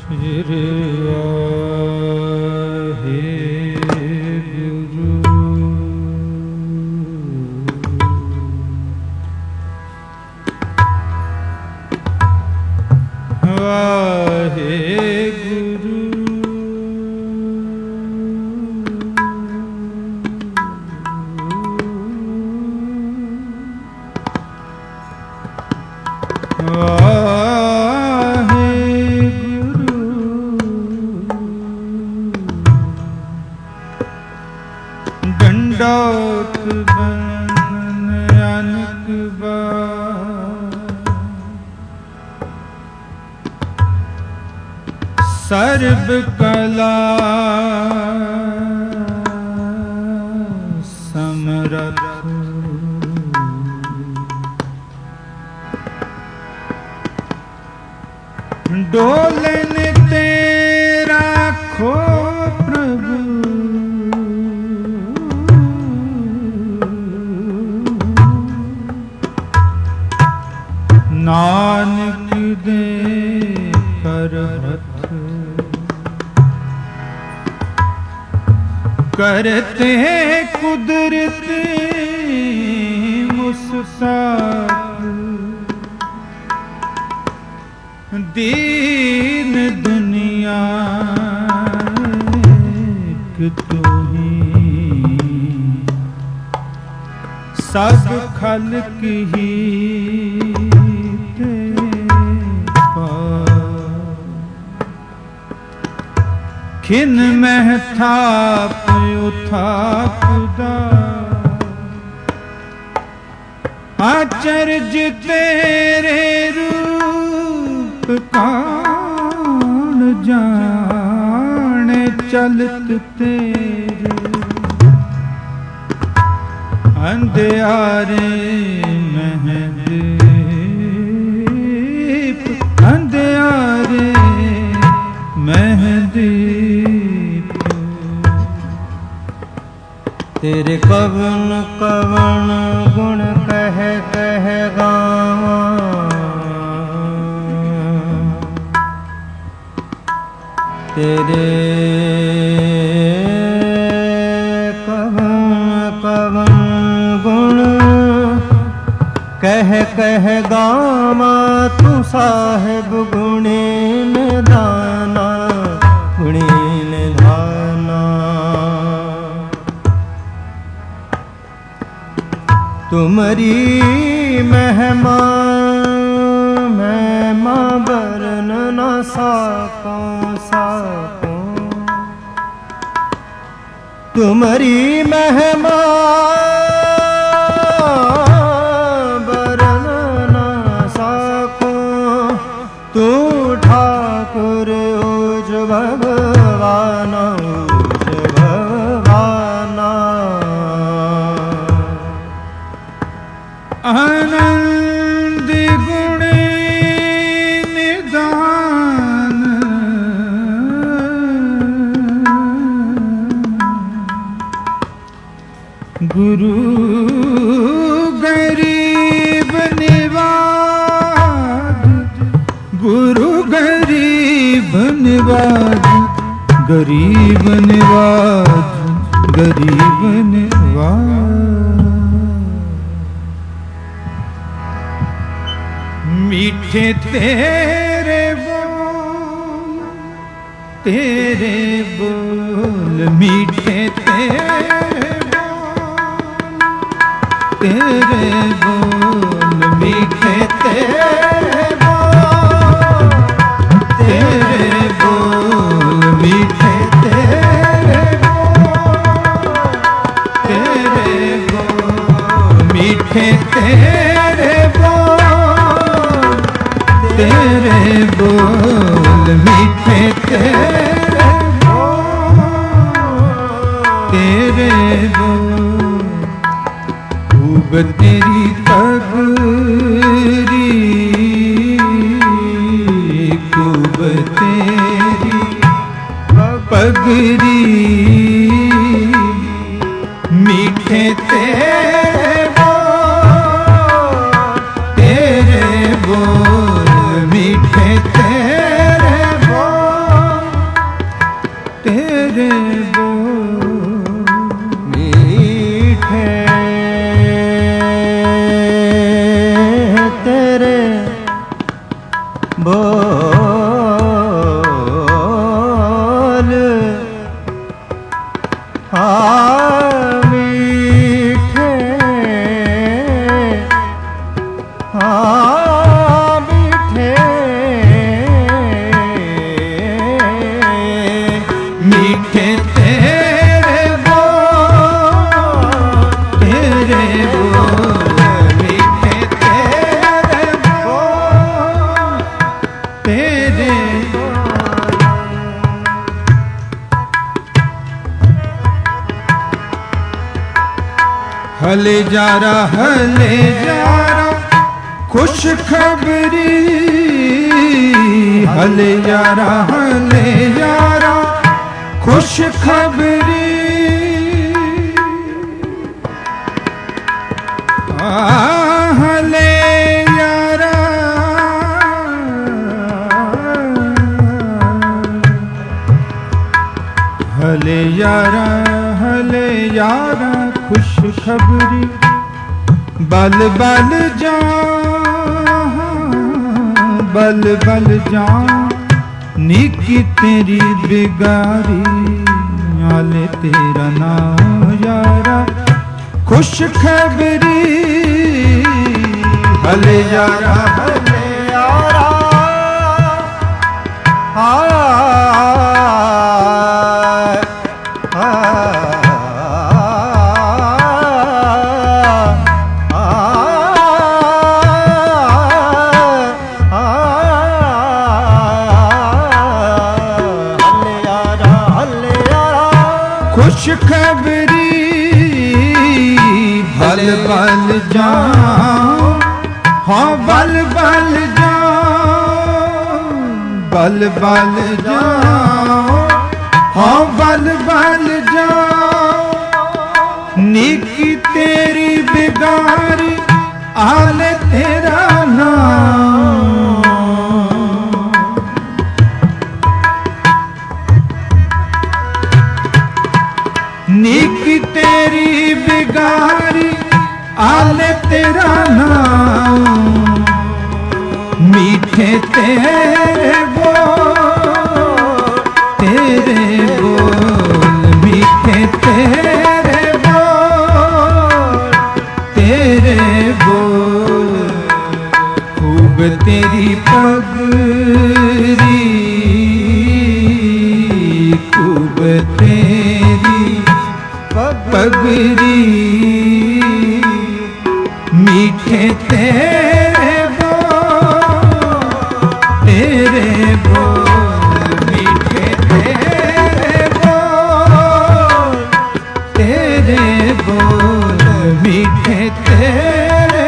सर्व कला समरथ डोलन तेरा खो प्रभु नानक दे कर करते कुदरत मुस्ताक दीन दुनिया कि तू ही सब खल्क ही खिन में थाप उठापदा आचर्य तेरे रूप कौन जाने चलत तेरे अंधियारे महदीप अंधियारे महदीप तेरे कवन कवन गुण कह कह गावा तेरे कवन कवन गुण कह कह गावा तू साहिब गुणे निदाना गुणे निधाना तुम्हारी महिमा महिमा बरन न साको तुम्हारी महिमा बरन न साको तू ठाकुर उज भगवान आनंद गुण निदान गुरु गरीब निवाज गुरु गरीब निवाज गरीब निवाज गरीब निवाज मीठे तेरे बोल मीठे तेरे बोल मीठे तेरे बोल मीठे तेरे बोल मीठे तेरे बोल मीठे तेरे बोल खूब तेरी तगरी खूब तेरी पगरी मीठे तेरे बोल मीठे तेरे बोल बोल मीठे मीठे मीठे तेरे बोल, तेरे बोल, मीठे तेरे बोल, तेरे हले जा रहा खुश खबरी, हले जा रहा खुश खबरी, हले यारा, हले यारा खुश खबरी, बल बल जा, बल बल जा, निकी तेरी बिगारी, आले तेरा नाम यारा खुश खबरी, हले यारा खुश खबरी, बल बल जाओ, हाँ बल बल जाओ, बल बल जाओ, हाँ बल बल जाओ, निकी तेरी बिगारी, आले तेरा नाम, निकी तेरी बिगारी, आले तेरा नाम, मीठे तेरे बोल, तेरे बोल, मीठे तेरे बोल, तेरे बोल, खूब तेरी पगरी, खूब तेरी पगरी, मीठे तेरे बोल, तेरे बोल, मीठे तेरे बोल, तेरे बोल, मीठे तेरे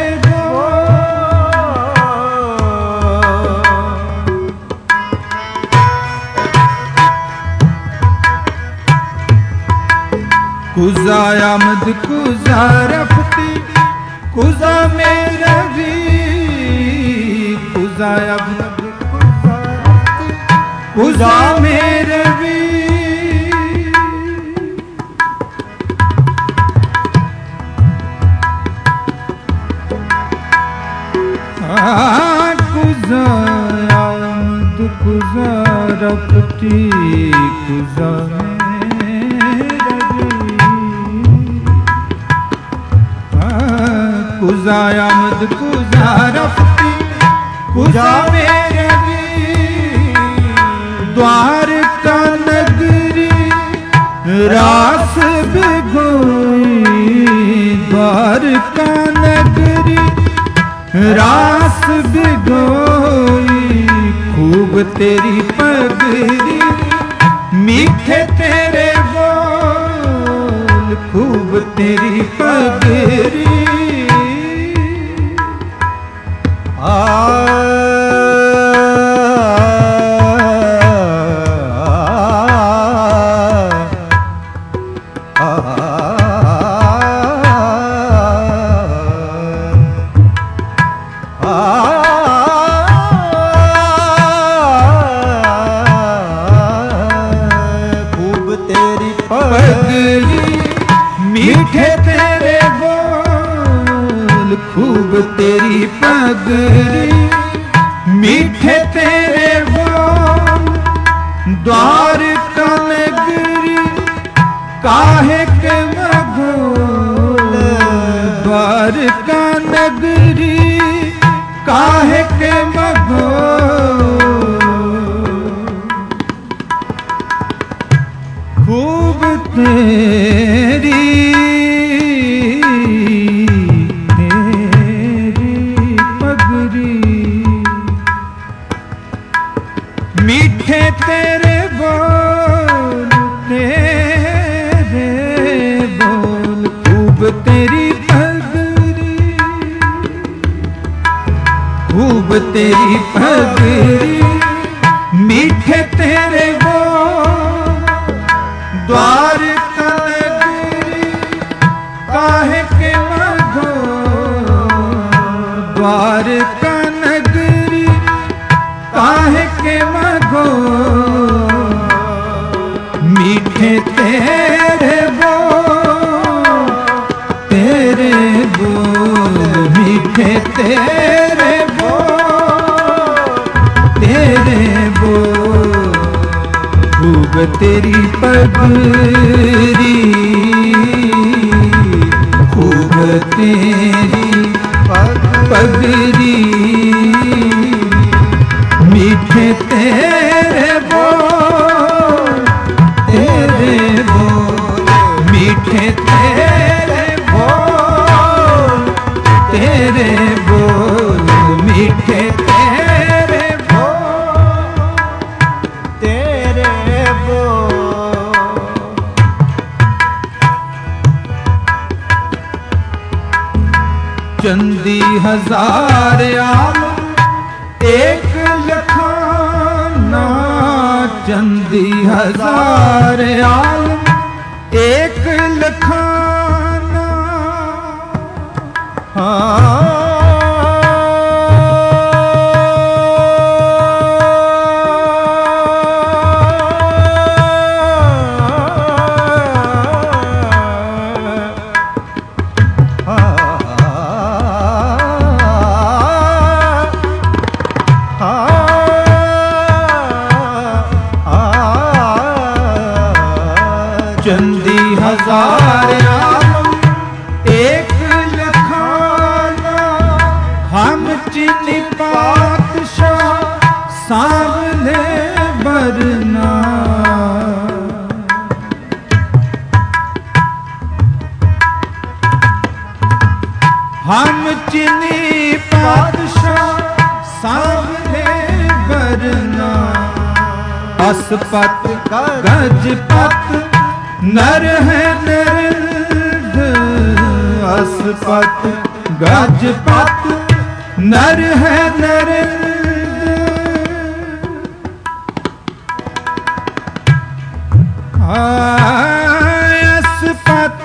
कुजा आमद कुजा रफ्ती, कुजा मेरा भी, कुजा आमद कुजा मेरा भी, कुजा आमद कुजा रफ्ती, कुजा कुजा आमद कुजा रफ्ती, कुजा मेरे भी, द्वारका नगरी रास भिगोई, द्वारका नगरी रास भिगोई, खूब तेरी पगरी, मीठे तेरे बोल, खूब तेरी पगरी, खूब तेरी पगरी, मीठे तेरे बोल, खूब तेरी पगरी, मीठे तेरे बोल द्वारका नगरी काहे के मगोल द्वारका नगरी काहे के मगोल खूब तेरी मीठे तेरे बोल खूब तेरी पगरी खूब तेरी पगरी मीठे तेरे बोल द्वारका नगरी काहे के मगोल द्वारका नगरी काहे के मगोल मीठे तेरे बोल मीठे तेरे बोल खूब तेरी पगरी खूब तेरी पगरी मीठे तेरे बोल मीठे तेरे बोल मीठे तेरे बोल चंदी हजार आलम एक लखाना चंदी हजार आलम एक लखाना चंदी हजार आलम एक लखाना हम चीनी पातशाह सामने बरना हम चीनी पातशाह सामने बरना असपत गजपत नर है नरद असपत गजपत नर है नरद असपत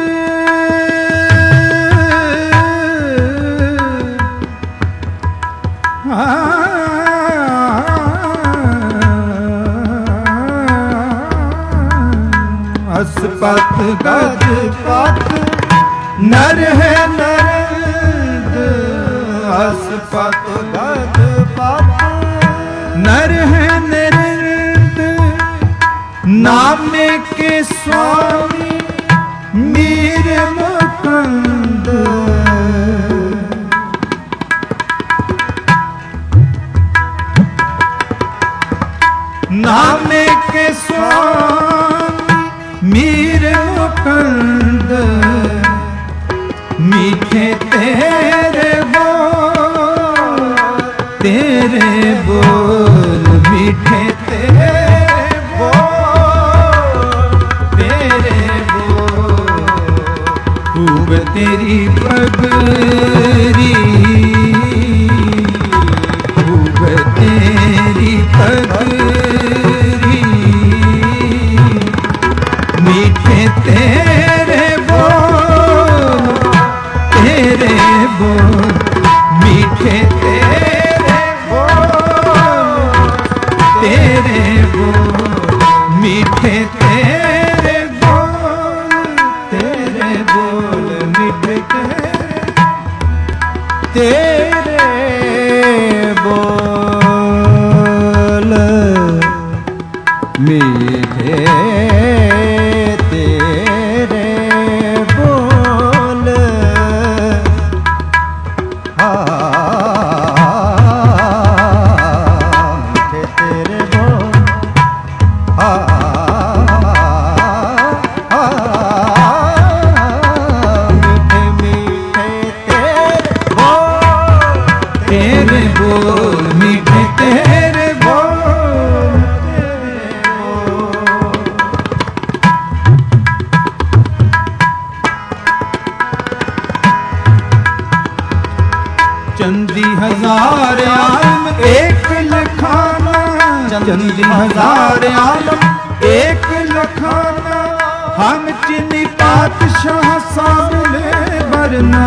असपत गजपत नर है नरद असपत गजपत नर है नरद नामे के स्वामी मीर मुकुंद नामे के स्वामी मीर मुकुंद मीठे तेरे बोल मीठे तेरे बोल खूब तेरी पगरी खूब तेरी पगरी मीठे तेरे बोल मीठे तेरे बोल मीठे मीठे तेरे बोल मीठे तेरे बोल चंदी हजार आलम एक लखाना, चंदी हजार आलम एक लखाना, हम चीनी पातशाह सामने बरना,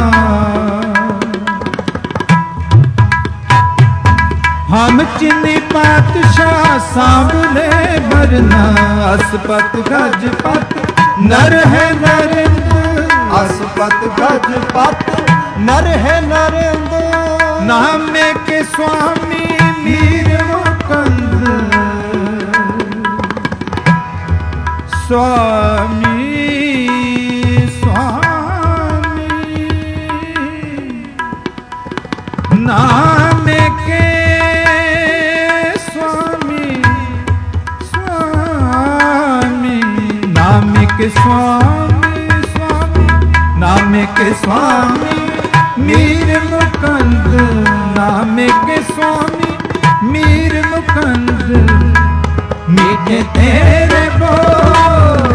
हम चीनी पातशाह सामने बरना, असपत गजपत नर है नरेंद्र, असपत गजपत नर है नरेंद्र, नामे के स्वामी मीर मुकंद, स्वामी स्वामी नामे के स्वामी स्वामी, नामे के स्वामी स्वामी, नामे के स्वामी मीर मुकंद, नामे के स्वामी मीर मुकंद, मीठे तेरे बोल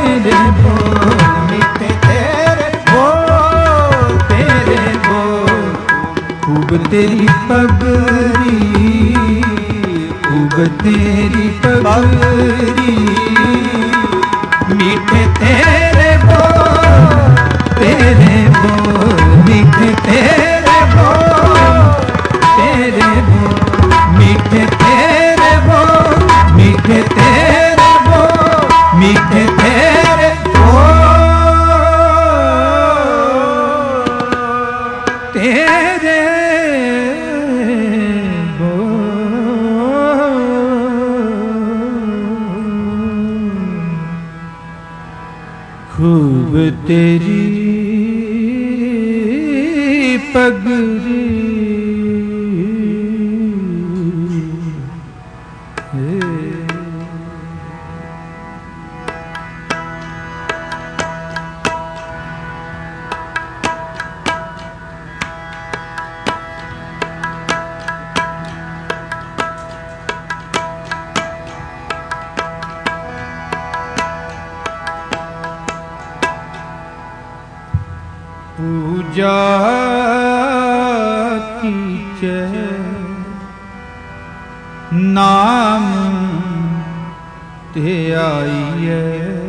मीठे तेरे बोल तेरे बोल, खूब तेरी पगरी, खूब तेरी पगरी, मीठे तेरे बोल मीठे तेरे बोल मीठे तेरे बोल मीठे तेरे बोल मीठे तेरे बोल तेरे बोल, खूब तेरी पगरी, पूजा कीचे नाम ते आइए,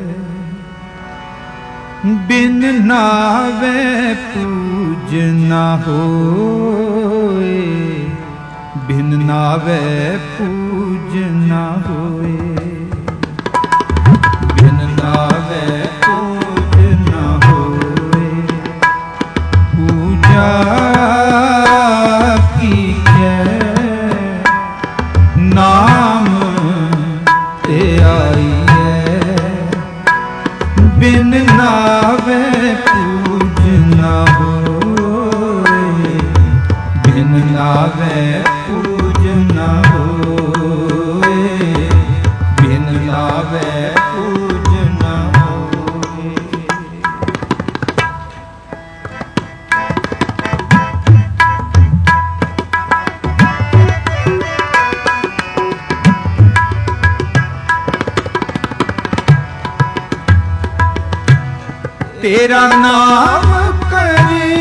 बिन नावे पूज ना होए, बिन नावे पूज ना होए, बिन नावे पूज ना होए, पूजा की नाम ते आइए, बिन नावे पूज ना होए, बिन नावे पूज ना होए, बिन नावे पूज ना होए। तेरा नाम करी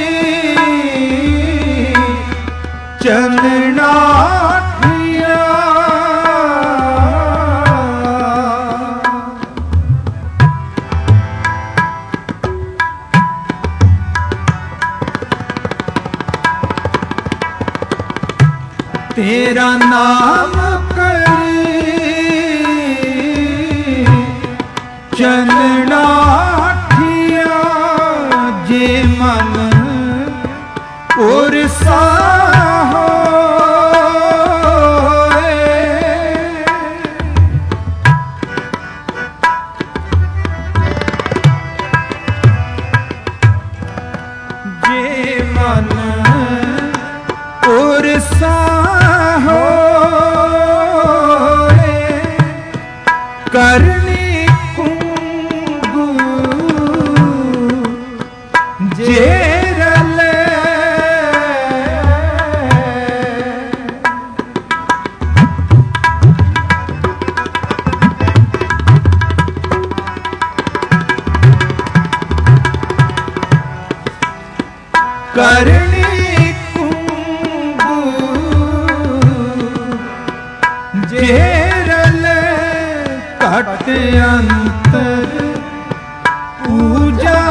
चलना ठिया, तेरा नाम करी चलना जे मन और साहोए, करनी कुंगू जेरले करनी कुंगू जेरले कट अंतर पूजा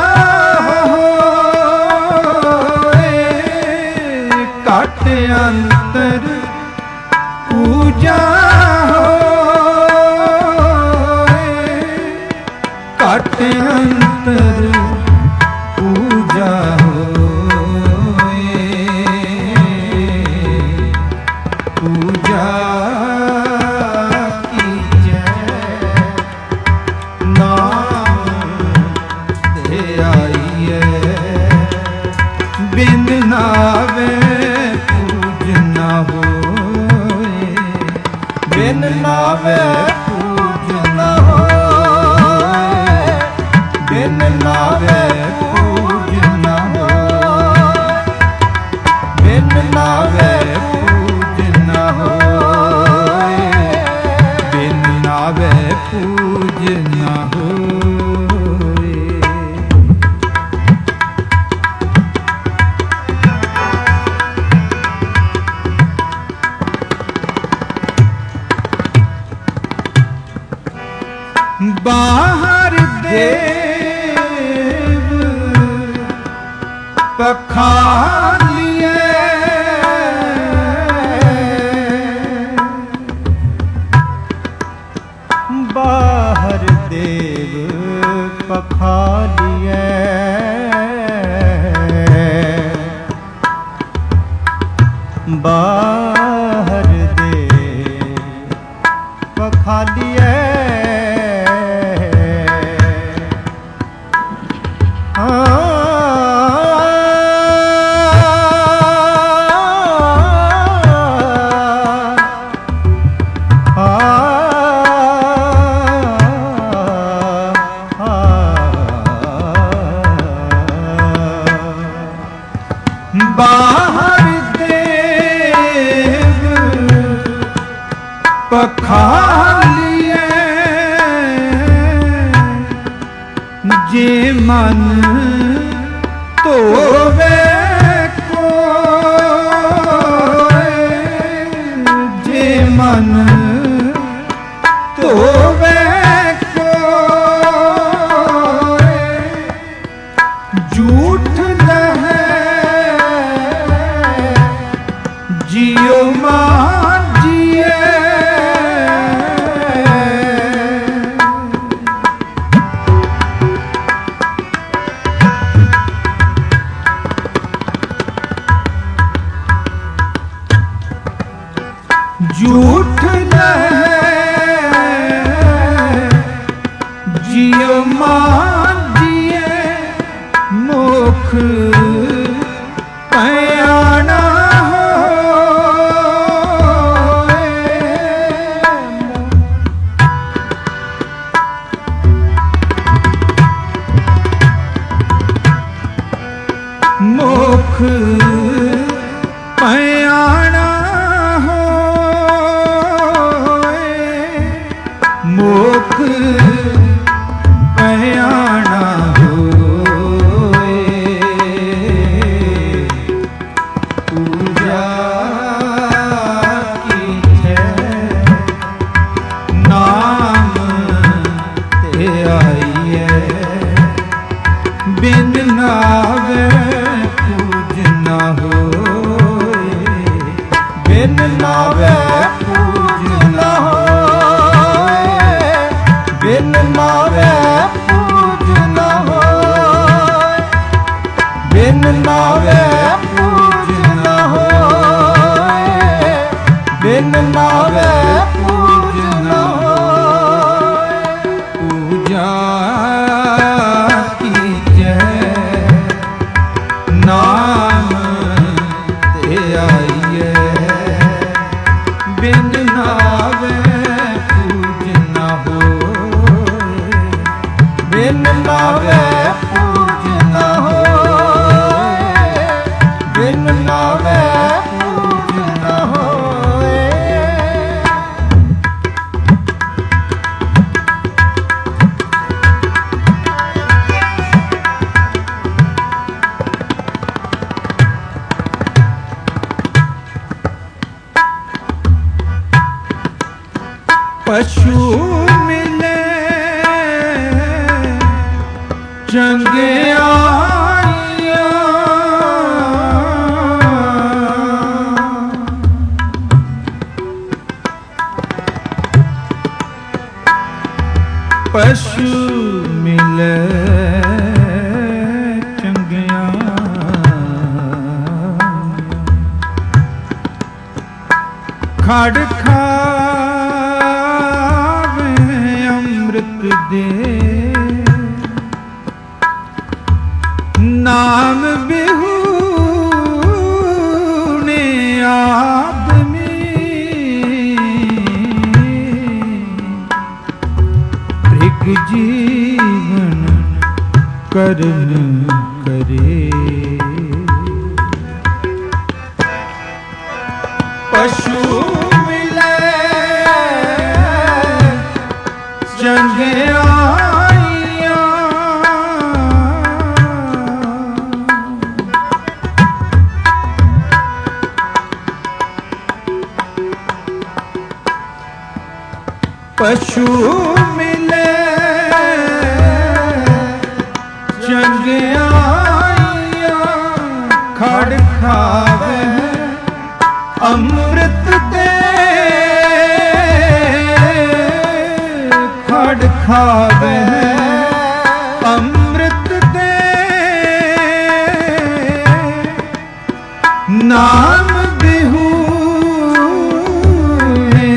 होए कट अंतर पूजा होए कट अंतर पूजा होए पूजा बिन नावे पूजना होए बिन नावे पूजना होए बिन नावे पूजना होए बिन नावे पूजना होए बिन नावे पूजना होए बाहर देव पखालिए बाहर देव पखालिए बाहर देव पखालिए बाहर देव पखालिए जे मन तोवे कोय जे मन तोवे कोय झूठ जियो मान जिए झूठ जियो मान जिए मोख पयाना मोख पयाना होए मोख पयाना होए पूजा की नाम ते आइए बिन नावे पूजना होए बिन नावे पूजना होए बिन नावे पूजना होए बिन नावे पूजना होए बिन नावे पूजना होए पूजा नाम ते आइए बिन नावे पूजना हो ਖੜ ਖਾਵੇ ਅੰਮ੍ਰਿਤ ਦੇ ਨਾਮ ਬਿਹੂਣੇ ਆਦਮੀ ਭ੍ਰਿਗ ਜੀਵਨ ਕਰਨ ਕਰੇ ਪਸ਼ੂ ਮਿਲੇ ਚੰਗਿਆਈਆਂ ਪਸ਼ੂ ਮਿਲੇ ਚੰਗਿਆਈਆਂ ਖੜ ਖਾਵੇ ਅੰਮ੍ਰਿਤ ਦੇ ਖੜ ਖਾਵੇ ਅੰਮ੍ਰਿਤ ਦੇ ਨਾਮ ਬਿਹੂਣੇ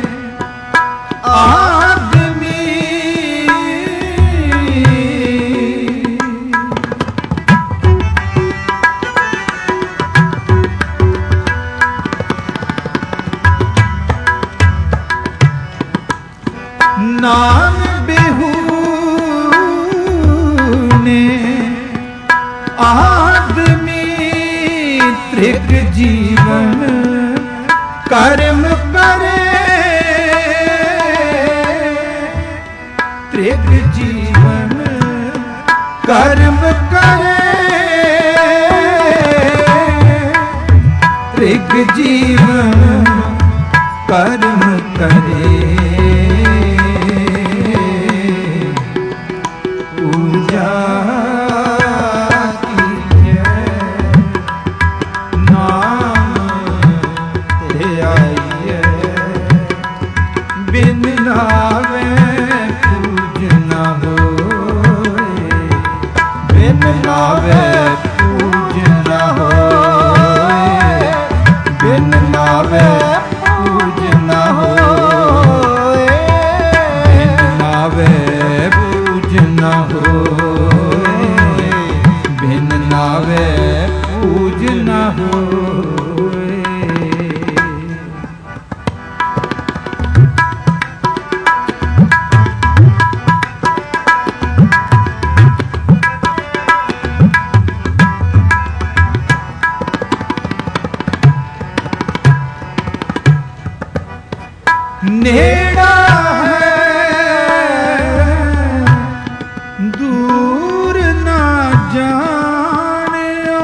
ਆਦਮੀ ਨਾਮ ਬਿਹੂਣੇ ਆਦਮੀ ਤ੍ਰਿਗ ਜੀਵਨ ਕਰਮ ਕਰੇ ਤ੍ਰਿਗ ਜੀਵਨ ਕਰਮ ਕਰੇ ਤ੍ਰਿਗ ਜੀਵਨ ਕਰਮ ਕਰੇ ਪੂਜਾ ਕੀਜੈ ਨਾਮ ਤੇ ਆਈਐ ਬਿਨ ਨਾਵੇ ਪੂਜ ਨਾ ਹੋਏ ਬਿਨ ਨਾਵੇ ਪੂਜ ਨਾ ਹੋਏ ਬਿਨ ਨਾਵੇ ਪੂਜ ਨਾ ਹੋਏ ਬਿਨ ਨਾਵੇ ਪੂਜ ਨਾ ਹੋਏ ਬਿਨ ਨਾਵੇ ਪੂਜ ਨਾ ਹੋਏ ਨੇੜਾ ਹੈ ਦੂਰ ਨਾ ਜਾਣਿਓ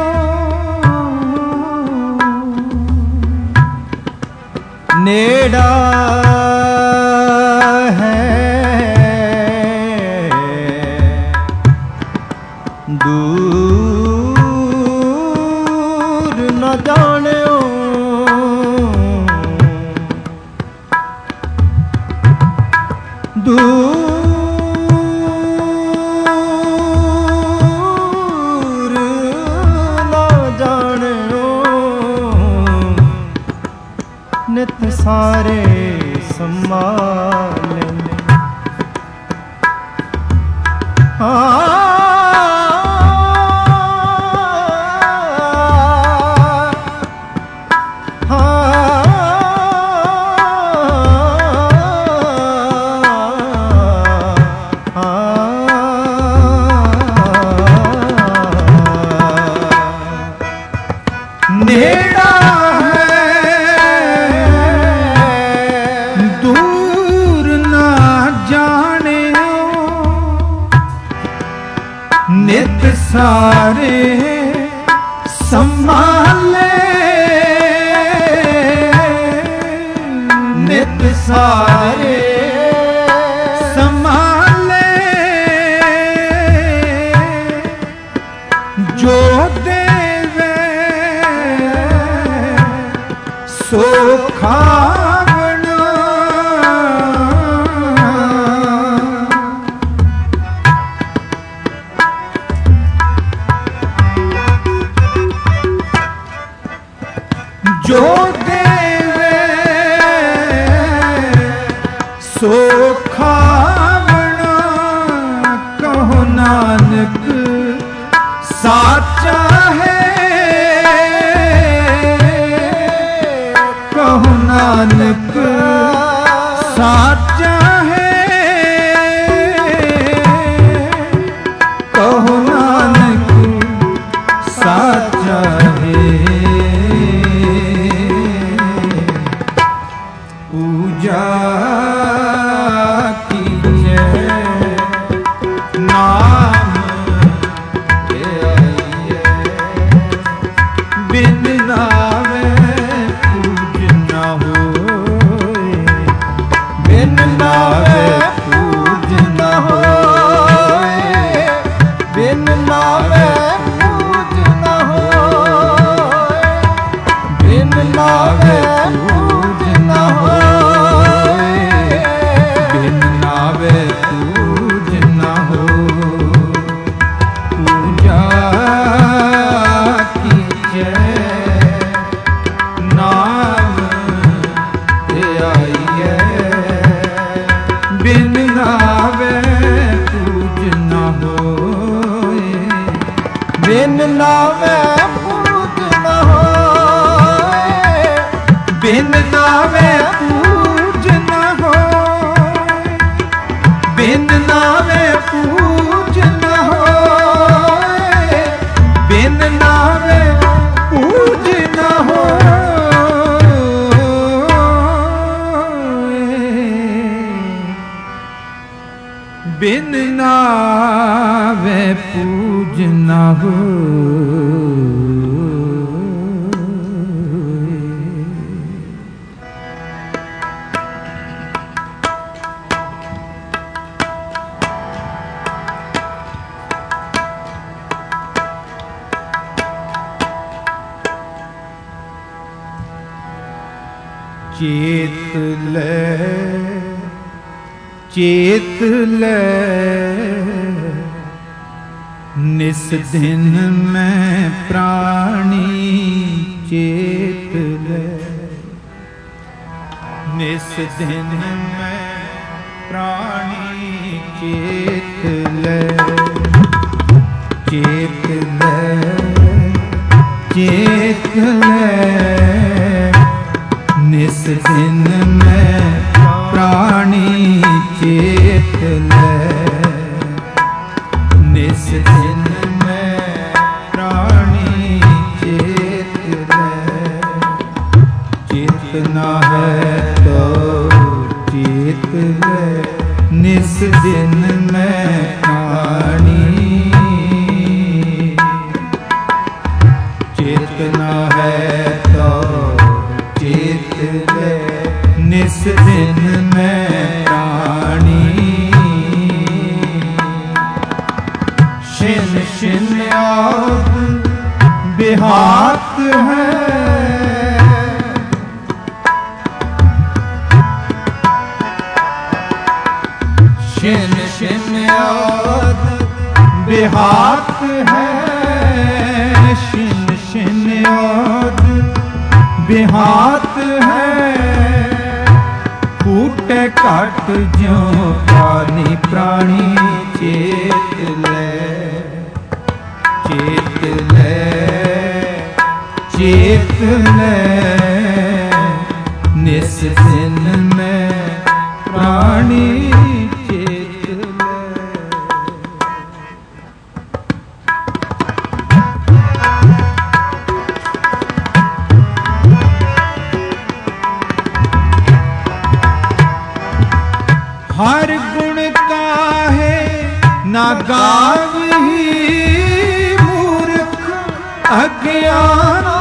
ਨੇੜਾ ਹੈ ਦੂਰ ਨਾ ਜਾਣਿਓ ਦੂਰ ਨਾ ਜਾਣਿਓ ਨਿਤ ਸਾਰੇ ਸੰਭਾਲੇ ਨੇੜਾ ਹੈ ਦੂਰ ਨਾ ਜਾਣਿਓ ਨਿਤ ਸਾਰੇ ਸੰਭਾਲੇ ਨਿਤ ਸਾਰੇ ਸੰਭਾਲੇ ਜੋ ਦੇਵੇ ਸੋ ਖਾਵਣਾ ਜੋ ਦੇਵੇ सोखावना कहो नानक साचा है, कहो नानक साचा है, कहो नानक साचा है। पूजा बिन नावे पूज न होए, बिन नावे पूज न होए, बिन नावे पूज न होए, बिन नावे पूज न होए, बिन नावे पूज न हो। चेत ले, चेत ले निस दिन में प्राणी, चेत ले निस दिन में प्राणी, चेत ले, चेत ले, चेत ले निस दिन में प्राणी, चेत ले निस दिन में प्राणी, चेत ले। चेतना है तो चेत ले निस दिन में प्राणी, चेतना है तो चेत ले निस दिन में प्राणी। शिन शिन आद बिहात है, शिन शिन आद बिहात है, शिन शिन आद बिहात है, फूटे काट ज्यों पानी प्राणी, चेत ले, चेत ले, चेत ले निस दिन में प्राणी, चेत ले। हर गुण काहे ना गावही मूर्ख अज्ञाना,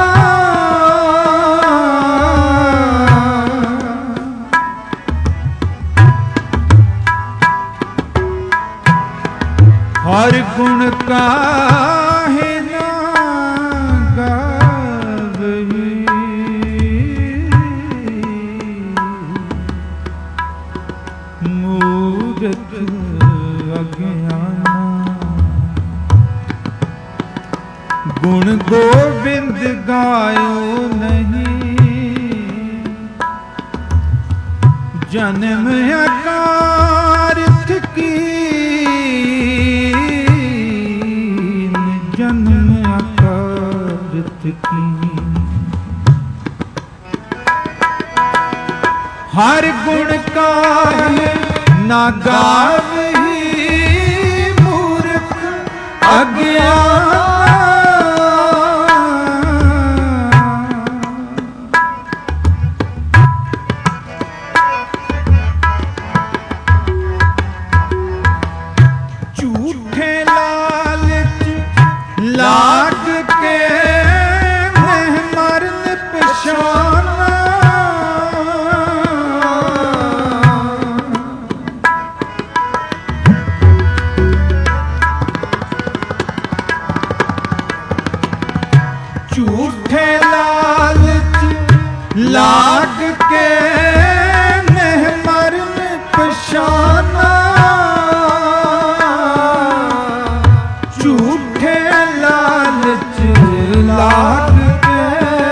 हर गुण काहे ना गावही मूर्ख अज्ञाना। गुण गोविंद गायो नहीं, जन्म अकारथ कीन, जन्म अकारथ कीन। हर गुण गाहे ना गावही मूर्ख अज्ञान। झूठे लालच लाग के नह मरन पछाना। झूठे लालच लाग के नह मरन पछाना। झूठे लालच लाग के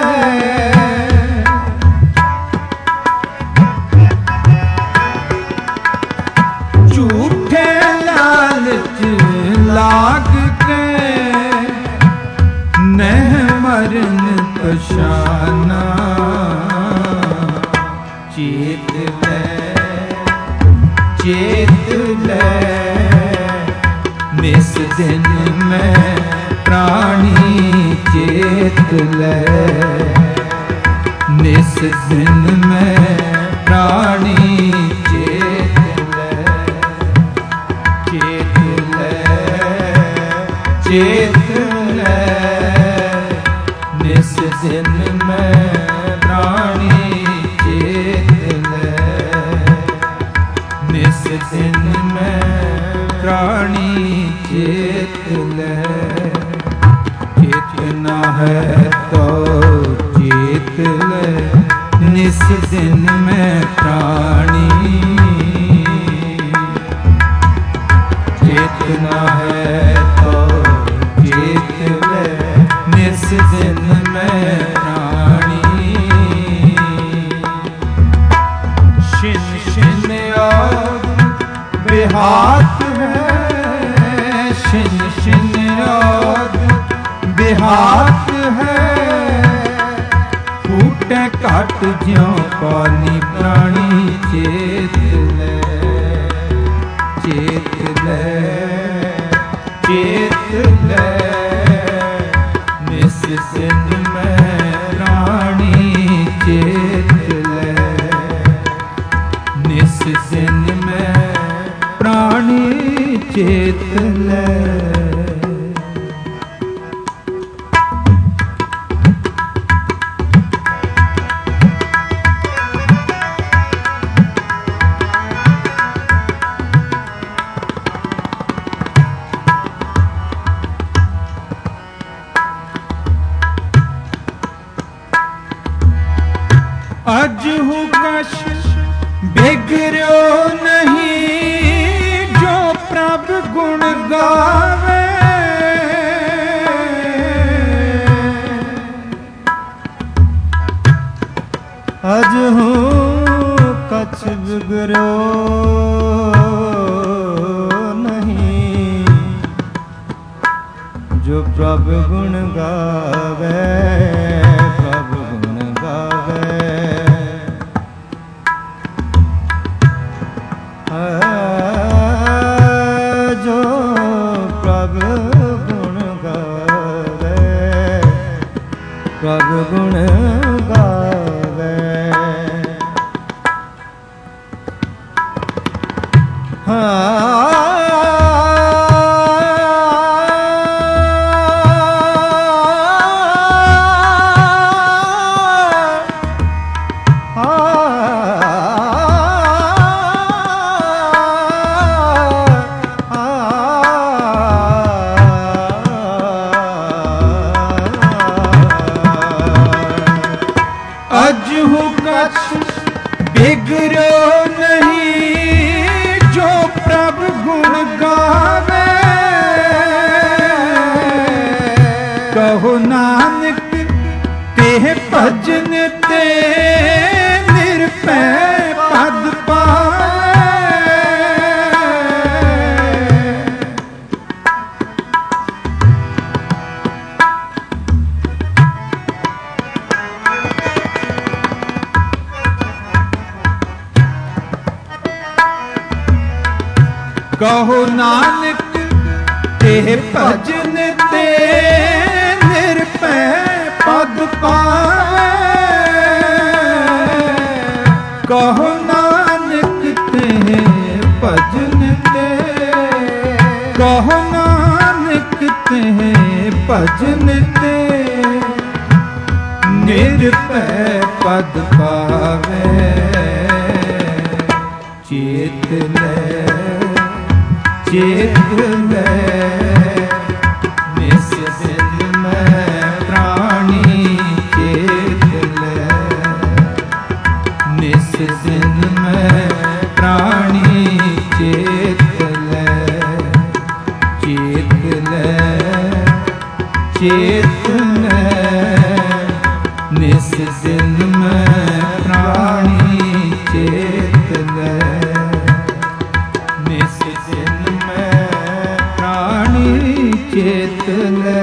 झूठे लालच लाग के नह मरन पछाना। चेत ले निस दिन में प्राणी चेत ले। निस दिन में प्राणी चेत ले। चेत ले चेत ले निस दिन में प्राणी चेत ले। निस दिन में प्राणी चेत ले। चेतना है तो चेत ले निस दिन में प्राणी। चेतना है तो चेत ले निस दिन में प्राणी। शिन शिन आग बेहात है। शिन शिन आग बेहात है। फूटे काट ज्यों पानी प्राणी चेत ले। चेत ले चेत ले निस दिन में प्राणी चेत ले। निस दिन में प्राणी चेत ले। अजहु कश बिगड़ो नहीं जो प्रभ गुण गावे। अजहु कछ बिगड़ो नहीं जो प्रभ गुण गावे। प्रभ गुण गावे जो प्रभ गुण गावे। प्रभ गुण गावे अजहु कछ बिगड़ो नहीं जो प्रभ गुण गावे। कहो नानक तेह भजन ते निरपै पद पा कहो नानक ते भजन ते निरपै पद पावे। कहो नानक ते भजन ते, कहो नानक ते भजन ते निरपै पद पावे। चेत ले चेत ले निस दिन मैं प्राणी चेत ले। निस दिन मैं प्राणी चेत ले। चेत ले चेत ले निस दिन मैं प्राणी चेत ले। निस दिन मैं प्राणी चेत ले।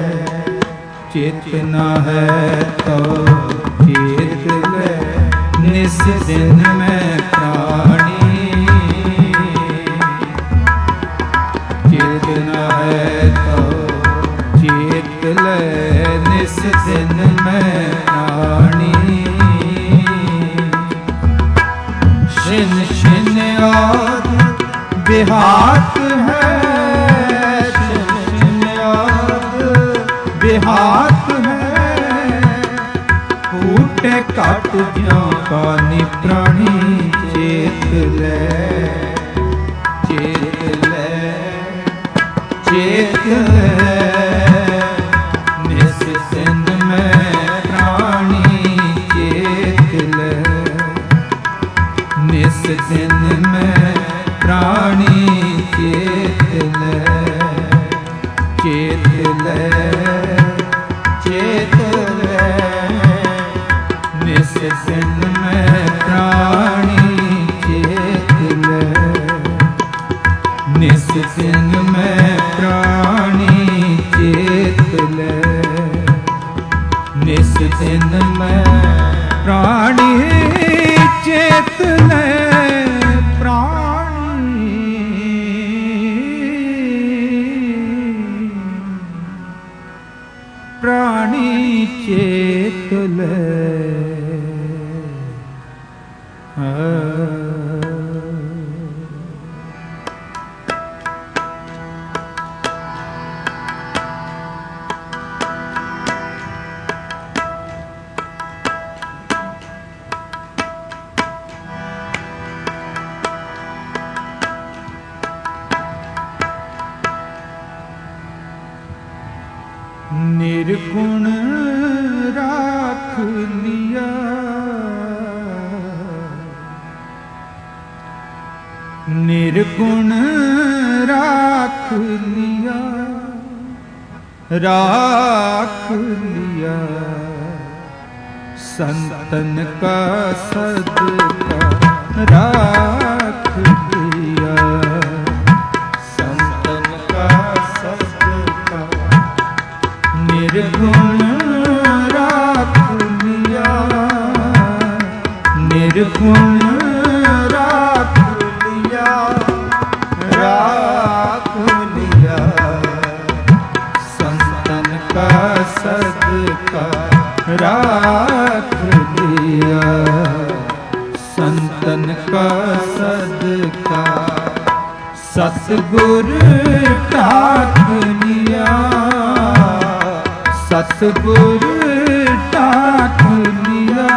चेतना है तो चेत ले निस दिन में प्राणी। चेतना है तो चेत ले निस दिन में प्राणी। शिन शिन आद बिहात है। शिन शिन आद बिहात है। फूटे काट ज्यों कानी प्राणी चेत ले। चेत ले चेत ले निस दिन में प्राणी चेत ले। निस दिन में प्राणी चेत ले। चेत ले चेत ले निस दिन में प्राणी चेत ले। निस दिन में प्राणी चेत ले। निस दिन में प्राणी चेत ले। प्राणी चेत ले। निर्गुण राख लिया। निर्गुण राख लिया। राख लिया संतन का सदका राख लिया। संतन का सदका निर्गुण राख लिया। निर्गुण राख लिया। राख लिया संतन का सदका राख लिया। संतन का सदका सतगुर टाक लिया। सतगुर टाक लिया।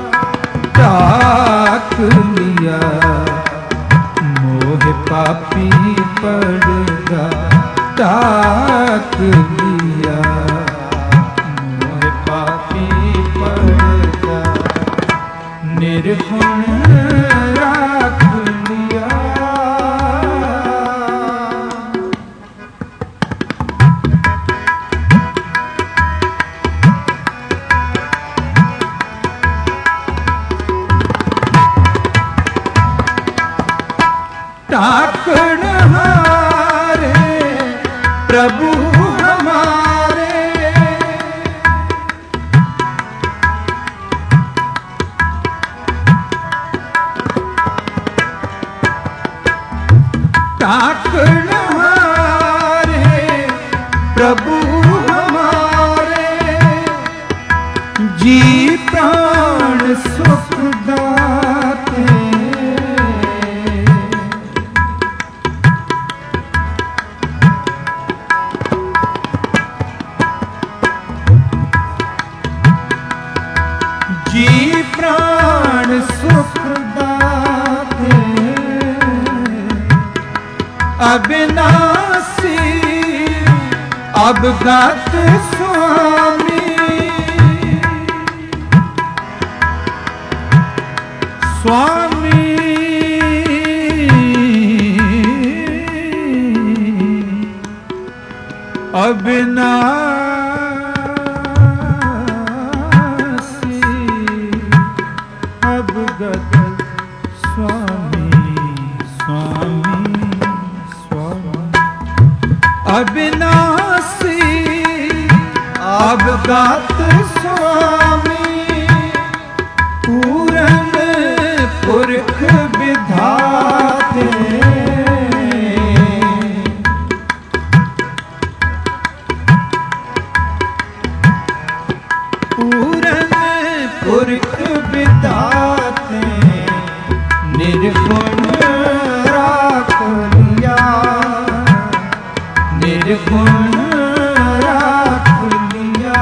टाक लिया मोह पापी पड़गा। टाक लिया मोह पापी पड़गा। निर्गुण राख लिया। टाकण हारे प्रभु हमारे। प्राण सुख दाते अविनाशी अवगत स्वामी स्वामी अविनाशी अवगत स्वामी स्वामी स्वामी अविनाशी अवगत स्वामी पूरन पुरख विधाते पूरन पुरख विधाते निर्गुण राख लिया निर्गुण राख लिया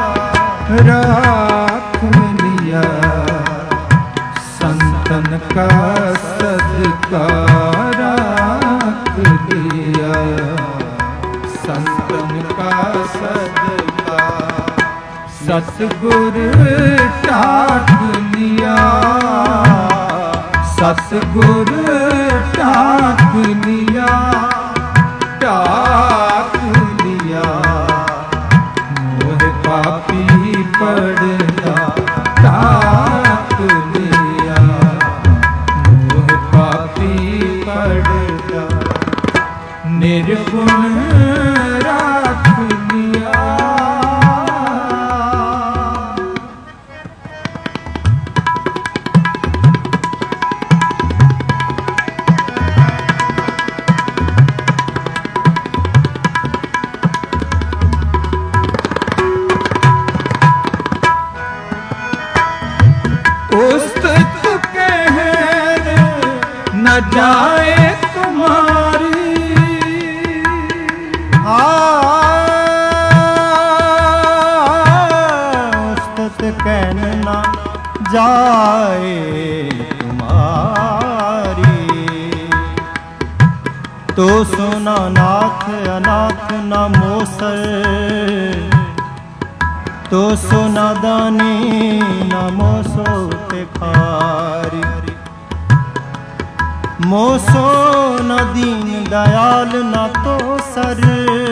राख लिया संतन का सदका राख लिया संतन का सदका सतगुर टाक लिया सतगुर टाक लिया टाक लिया मोह पापी पड़ता टाक लिया मोह पापी पड़ता निर्गुण राख लिया उस्तत कहर न जाए तुम्हारी उस्तत कहन न जाए तुम्हारी तो सुना नाथ अनाथ न मोसर तो सुना दानी न मोसो तिखारी मोसो न दीन दयाल न तो सर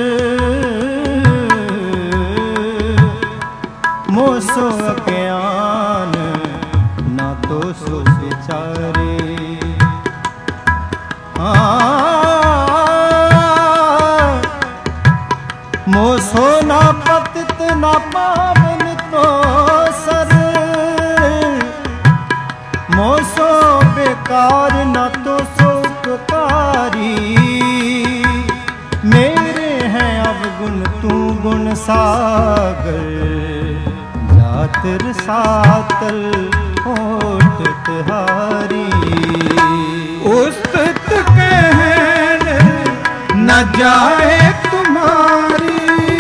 मोसो ज्ञान न तो सो विचारे मोसो ना पतित ना पावन तो सर मोसो बेकार न तो सुखकारी मेरे हैं अवगुण तू गुण सागर जातर सातल होठ तिहारी उस्तत कहन न जाए तुम्हारी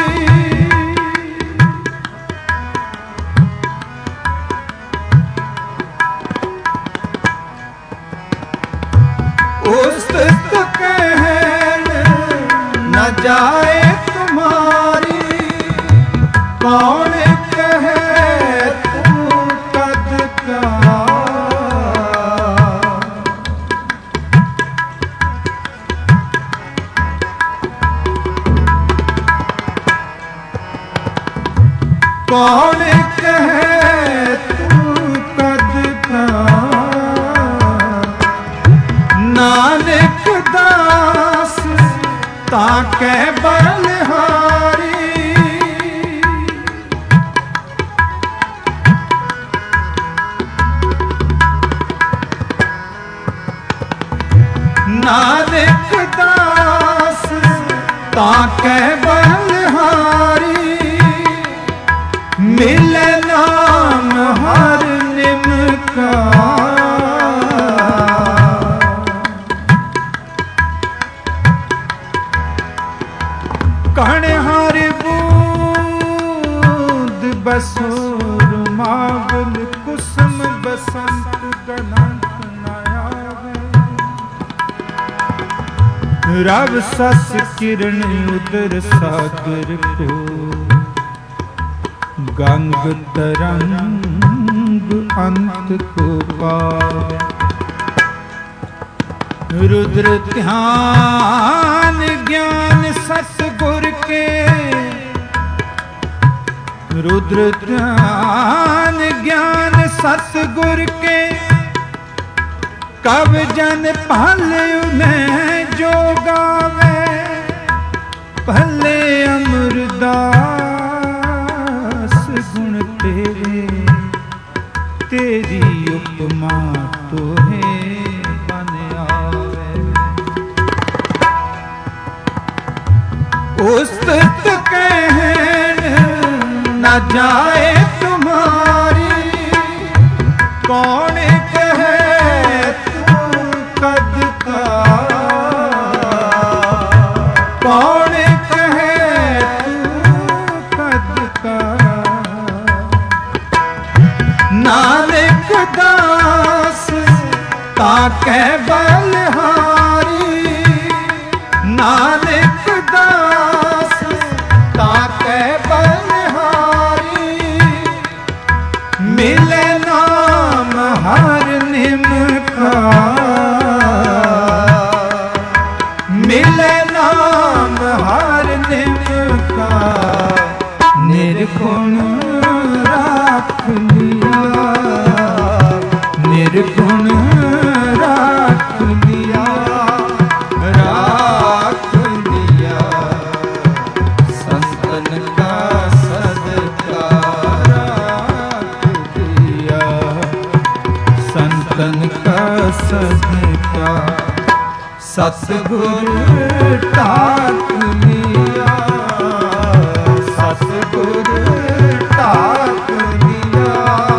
उस्तत कहन न जाए तुम्हारी कौन कहे तू कद का कौन कहे तू कद का नानक दास ताके बलहारी नानक दास ताके बलहारी मिले नाम हर निम का कण हर बूंद बसूर मावल कुसुम बस बसंत गणंत न आवे। रव सस किरण उदर सागर को गंग तरंग अंत को पावे। रुद्र ध्यान ज्ञान सतगुर के, रुद्र ध्यान ज्ञान सतगुर के, कब जन भले उन्हें जो गावे। भले अमरदास गुण तेरे, तेरी उपमा तोहे बन आवे। उस्तत कहन न जाए तुम्हारी, कौन कहे तू कद का। कौन कहे तू कद का। नानक दास ताके बलहारी। नानक दास ताके बलहारी। मिले नाम हर निम का। मिले नाम हर निम का। निर्गुण राख लिया। निर्गुण राख लिया। राख लिया। संतन का सदका राख दिया। संतन का सदका सतगुर टाक लिया। सतगुर टाक लिया।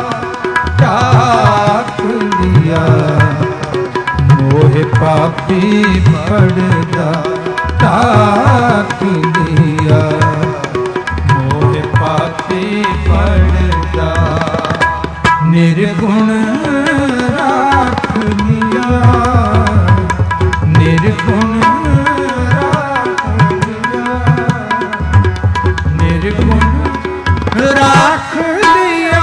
टाक लिया। मोहे पापी पड़दा टाक लिया। मोहे पापी पड़दा निर्गुण राख लिया। निर्गुण राख लिया। निर्गुण राख लिया।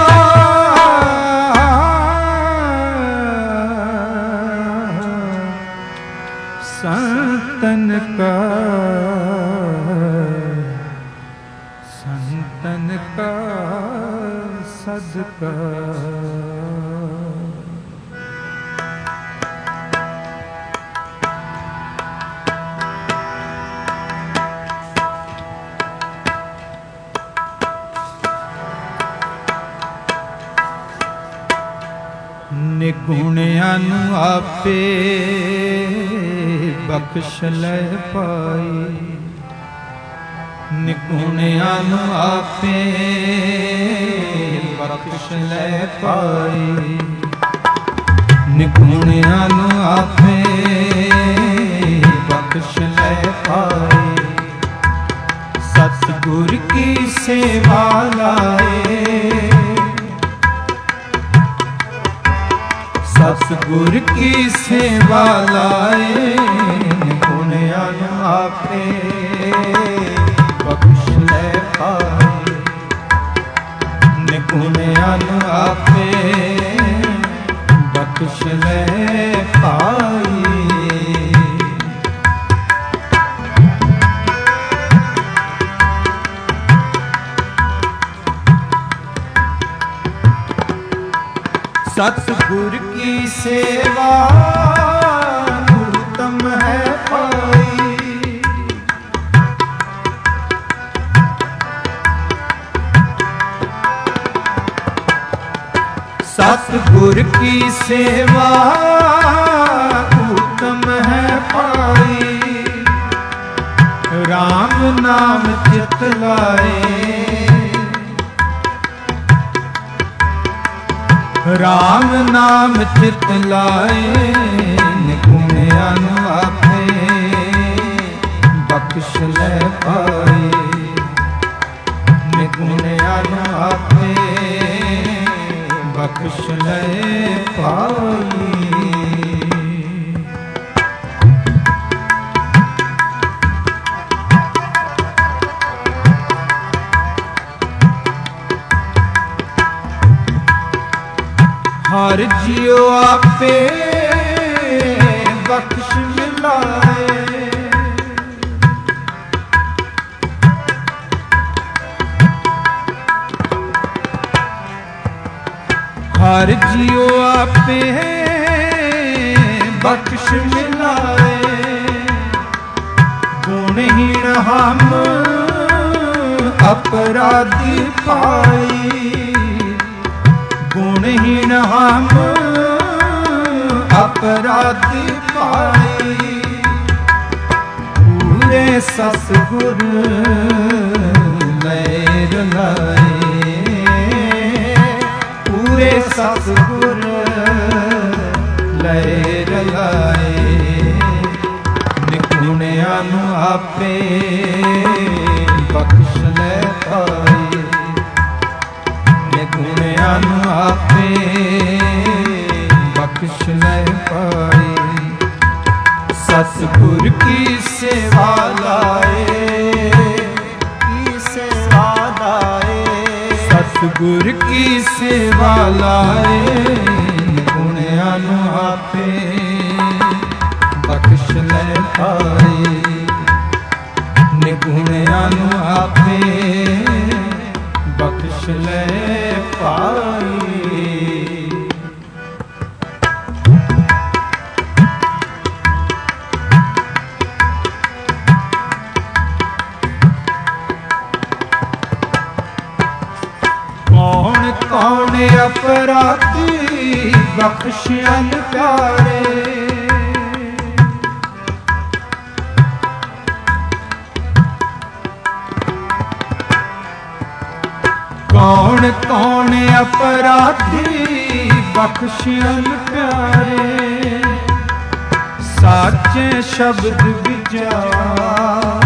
संतन का सदका। ਨਿਗੁਣਿਆਂ ਨੂੰ ਆਪੇ ਬਖਸ਼ ਲੈ ਪਾਈ। ਨਿਗੁਣਿਆਂ ਨੂੰ ਆਪੇ ਬਖਸ਼ ਲੈ ਪਾਈ। ਨਿਗੁਣਿਆਂ ਨੂੰ ਆਪੇ ਬਖਸ਼ ਲੈ ਪਾਈ। ਸਤਿਗੁਰ ਕੀ ਸੇਵਾ ਲਾਏ। सतगुर की सेवा लाए। निगुणियां नूं आपे बख्श ले पाए। निगुणियां नूं आपे बख्श ले पाए। सतगुर की सेवा उत्तम है पाई। सतगुर की सेवा उत्तम है पाई। राम नाम चित लाए। राम नाम चित लाए। निगुणियां नूं आपे बख्श ले पाए। निगुणियां नूं आपे ਬਖਸ਼ ਲੈ ਪਾਈ। ਹਰ ਜਿਉ ਆਪੇ ਬਖਸ਼ ਮਿਲਾਏ, ਹਰ ਜਿਉ ਆਪੇ ਬਖਸ਼ ਮਿਲਾਏ। ਗੁਣਹੀਣ ਹਮ ਅਪਰਾਧੀ ਪਾਈ, ਗੁਣਹੀਣ ਹਮ ਅਪਰਾਧੀ ਪਾਈ। ਪੂਰੇ ਸਤਿਗੁਰ ਲੈ ਰਲਾਏ, ਪੂਰੇ ਸਤਿਗੁਰ ਲੈ ਰਲਾਏ। ਨਿਗੁਣਿਆਂ ਨੂੰ ਆਪੇ ਬਖਸ਼ ਲੈ ਪਾਏ, ਨਿਗੁਣਿਆਂ ਨੂੰ ਆਪੇ ਬਖਸ਼ ਲੈ ਪਾਏ। ਸਤਿਗੁਰ ਕੀ ਸੇਵਾ ਲਾਏ, ਕੀ ਸੇਵਾ ਲਾਏ, ਸਤਿਗੁਰ ਕੀ ਸੇਵਾ ਲਾਏ। ਨਿਗੁਣਿਆਂ ਨੂੰ ਆਪੇ ਬਖਸ਼ ਲੈ ਪਾਏ, ਨਿਗੁਣਿਆਂ ਨੂੰ ਆਪੇ ਬਖਸ਼ ਲੈ ਪਾਈ। ਕੌਣ ਕੌਣ ਅਪਰਾਧੀ ਬਖਸ਼ਣ ਪਿਆਰੇ, ਕੌਣ ਕੌਣ ਅਪਰਾਧੀ ਬਖਸ਼ਣ ਪਿਆਰੇ। ਸਾਚੇ ਸ਼ਬਦ ਵਿਚਾਰ,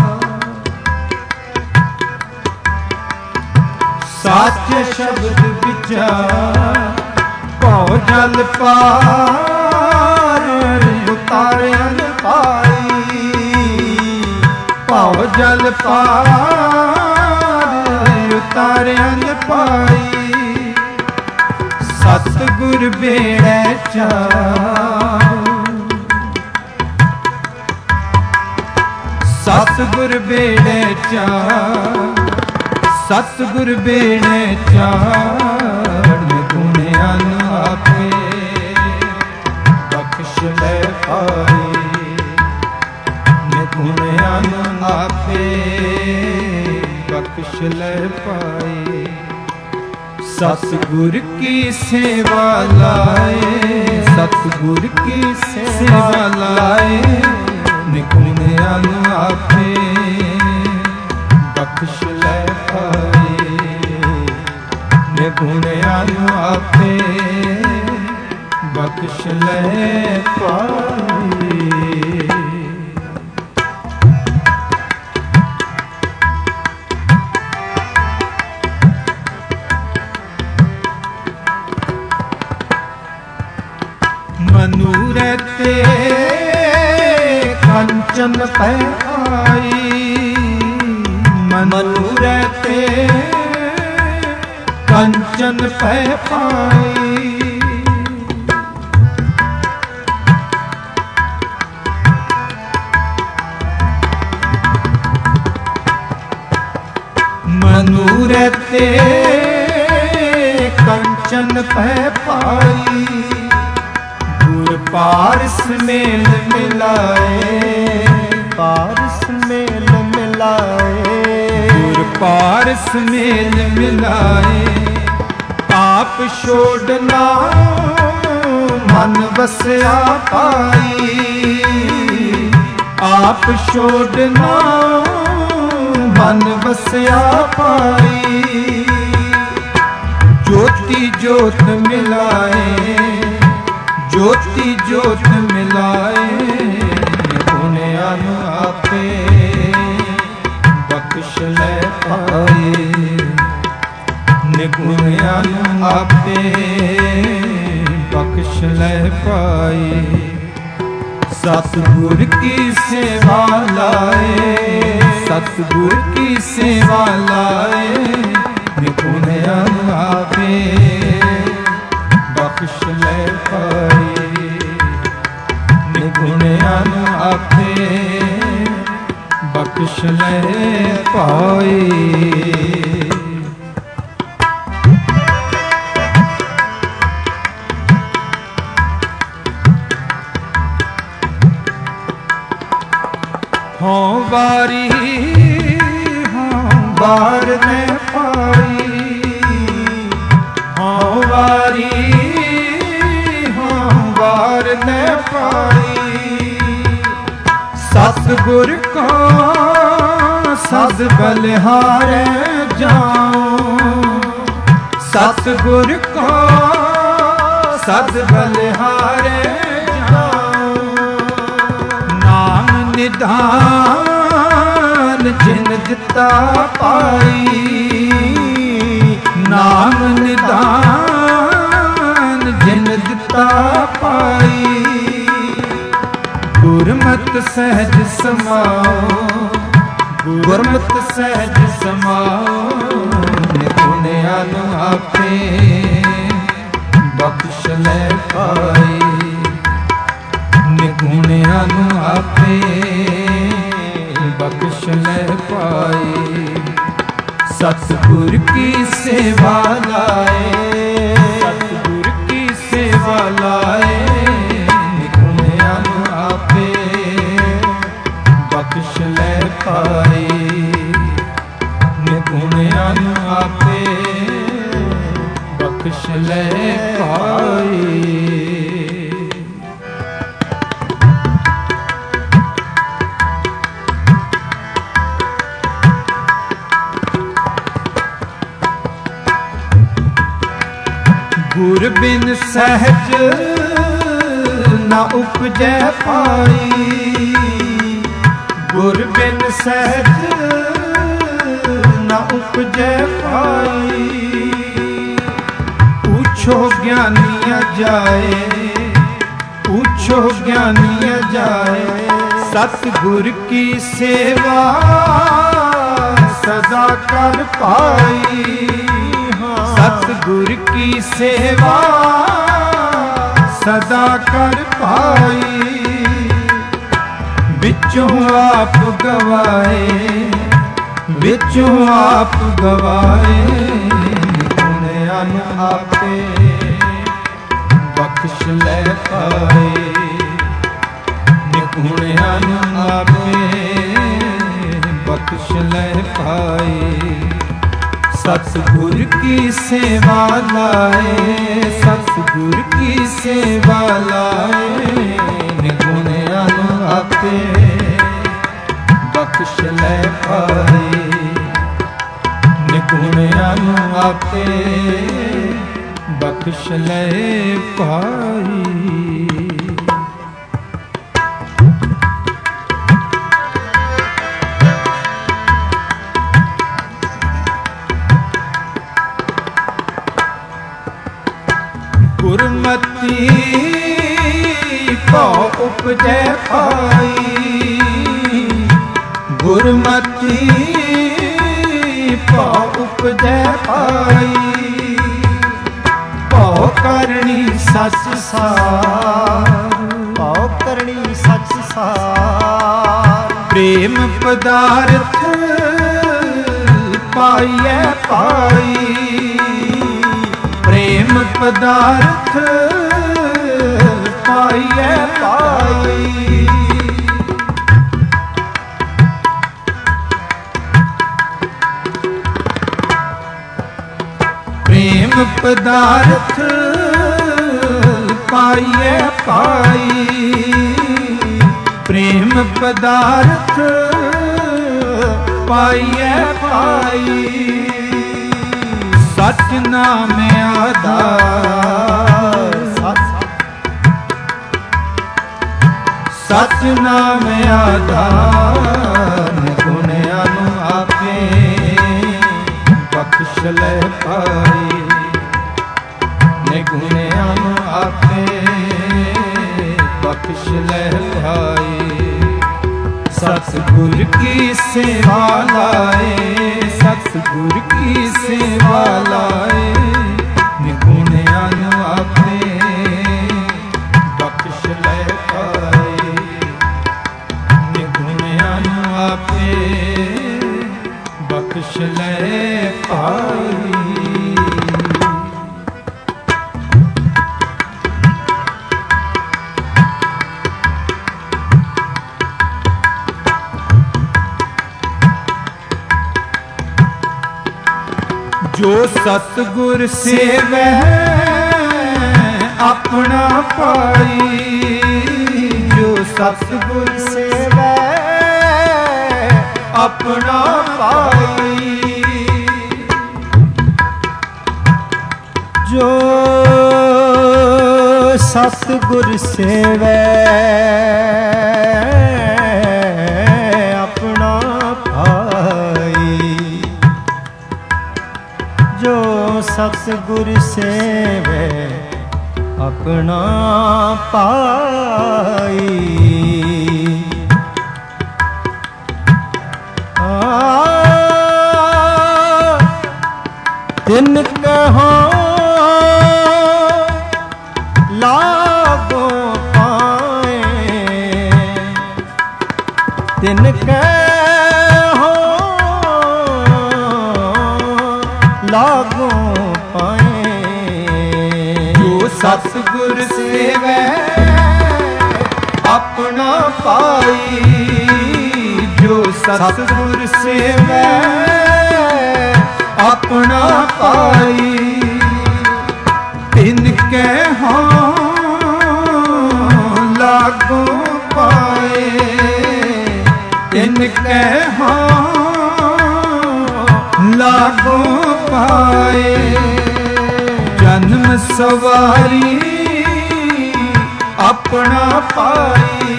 ਸਾਚੇ ਸ਼ਬਦ ਵਿਚਾਰ। ਭਉ ਜਲ ਪਾਰ ਉਤਾਰਿਆ ਨ ਪਾਈ, ਭਉ ਜਲ ਪਾਰ ਉਤਾਰਿਆ ਨ ਪਾਈ। ਸਤਿਗੁਰ ਬੇੜੈ ਚਾਉ, ਸਤਿਗੁਰ ਬੇੜੈ ਚਾਉ, ਸਤਿਗੁਰ ਬੇੜੈ ਚਾੜ੍ਹ। ਨਿਗੁਣਿਆਂ ਨੂੰ ਆਪੇ ਬਖਸ਼ ਲੈ ਪਾਏ, ਨਿਗੁਣਿਆਂ ਨੂੰ ਆਪੇ ਬਖਸ਼ ਲੈ ਪਾਏ। ਸਤਿਗੁਰ ਕੀ ਸੇਵਾ ਲਾਏ, ਸਤਿਗੁਰ ਕੀ ਸੇਵਾ ਲਾਏ। ਨਿਗੁਣਿਆਂ ਨੂੰ ਆਪੇ ਬਖਸ਼ ਲੈ ਪਾਏ, ਨਿਗੁਣਿਆਂ ਨੂੰ ਆਪੇ ਬਖਸ਼ ਲੈ ਪਾਏ। ਮਨੂਰੇ ਤੇ ਕੰਚਨ ਪੈ ਆਈ, ਮਨੂਰੇ ਤੇ ਕੰਚਨ ਪੈ ਪਾਈ। ਮਨੂਰੇ ਤੇ ਕੰਚਨ ਪੈ ਪਾਈ। ਗੁਰ ਪਾਰਸ ਮੇਲ ਮਿਲਾਏ, ਪਾਰਸ ਮੇਲ ਮਿਲਾਏ, ਗੁਰ ਪਾਰਸ ਮੇਲ ਮਿਲਾਏ। ਆਪ ਛੋੜਨਾ ਮਨ ਵਸਿਆ ਪਾਈ, ਆਪ ਛੋੜਨਾ ਮਨ ਵਸਿਆ ਪਾਈ। ਜੋਤੀ ਜੋਤ ਮਿਲਾਏ, ਜੋਤੀ ਜੋਤ ਮਿਲਾਏ। ਨਿਗੁਣਿਆਂ ਨੂੰ ਆਪੇ ਬਖਸ਼ ਲੈ ਪਾਏ, ਨਿਗੁਣਿਆਂ ਨੂੰ ਆਪੇ ਬਖਸ਼ ਲੈ ਪਾਈ। सतगुर की सेवा लाए, सतगुर की सेवा लाए, निपुण आपे बख्श ले पाए। निपुण आपे बख्श ले पाए। हों बारी हों बार ने पाई, हों बारी हों बार ने पाई। सतगुर को सद बलिहारे जाऊं, सतगुर को सद बलिहारे निधान जिन दिता पाई। नाम निधान जिन दिता पाई। गुरमत सहज समाओ, गुरमत सहज समाओ। निपुण आपे बख्श ले पाई। निपुण आपे बख्श ले पाए। सतगुर की सेवा लाए, सतगुर की सेवा लाए। निपुण आपे बख्श ले पाए। निपुण आपे बख्श ले पाए। गुर बिन सहज न उपजै पाई। गुर बिन सहज न उपजै पाई। पूछो ज्ञानिया जाए, पूछो ज्ञानिया जाए। सतगुर की सेवा सदा कर पाई। सतगुर की सेवा सदा कर पाई। बिचों आप गवाए, बिचों आप गवाए। निपुण आपे बख्श ले पाए। निपुण आपे बख्श ले पाए। सतगुर की सेवा लाए, सतगुर की सेवा लाए। निपुण आपे बख्श ले पाए। निपुण आपे बख्श ले पाए। गुरमति भौ उपजै पाई। गुरमति भौ उपजै पाई। भौ करणी सच सार, भौ करणी सच सार। प्रेम पदार्थ पाइए पाई। प्रेम पदार्थ पाइए पाई। प्रेम पदार्थ पाइए पाई। प्रेम पदार्थ पाइए पाई। सच नाम आधार, सच नाम आधार। गुण आपे बख्श ले पाए। गुण आपे बख्श ले भाई। सतगुर की सेवा लाए, सतगुर की सेवा लाए, निपुण अनु आपे बख्श ले भाई। निपुण अनु आपे बख्श ले भाई। जो सतगुर सेवै अपना पाई। जो सतगुर सेवै अपना पाई। जो सतगुर सेवै अपना पाई। जो सतगुर सेवै अपना पाई। तिन कहो लागो पाए। तिन कहो लागो पाए। जो सतगुर सेवै अपना पाई। जो सतगुर सेवै अपना पाई। तिनके हाँ लागो पाए। तिनके हाँ लागो पाए। जन्म सवारी अपना पाई।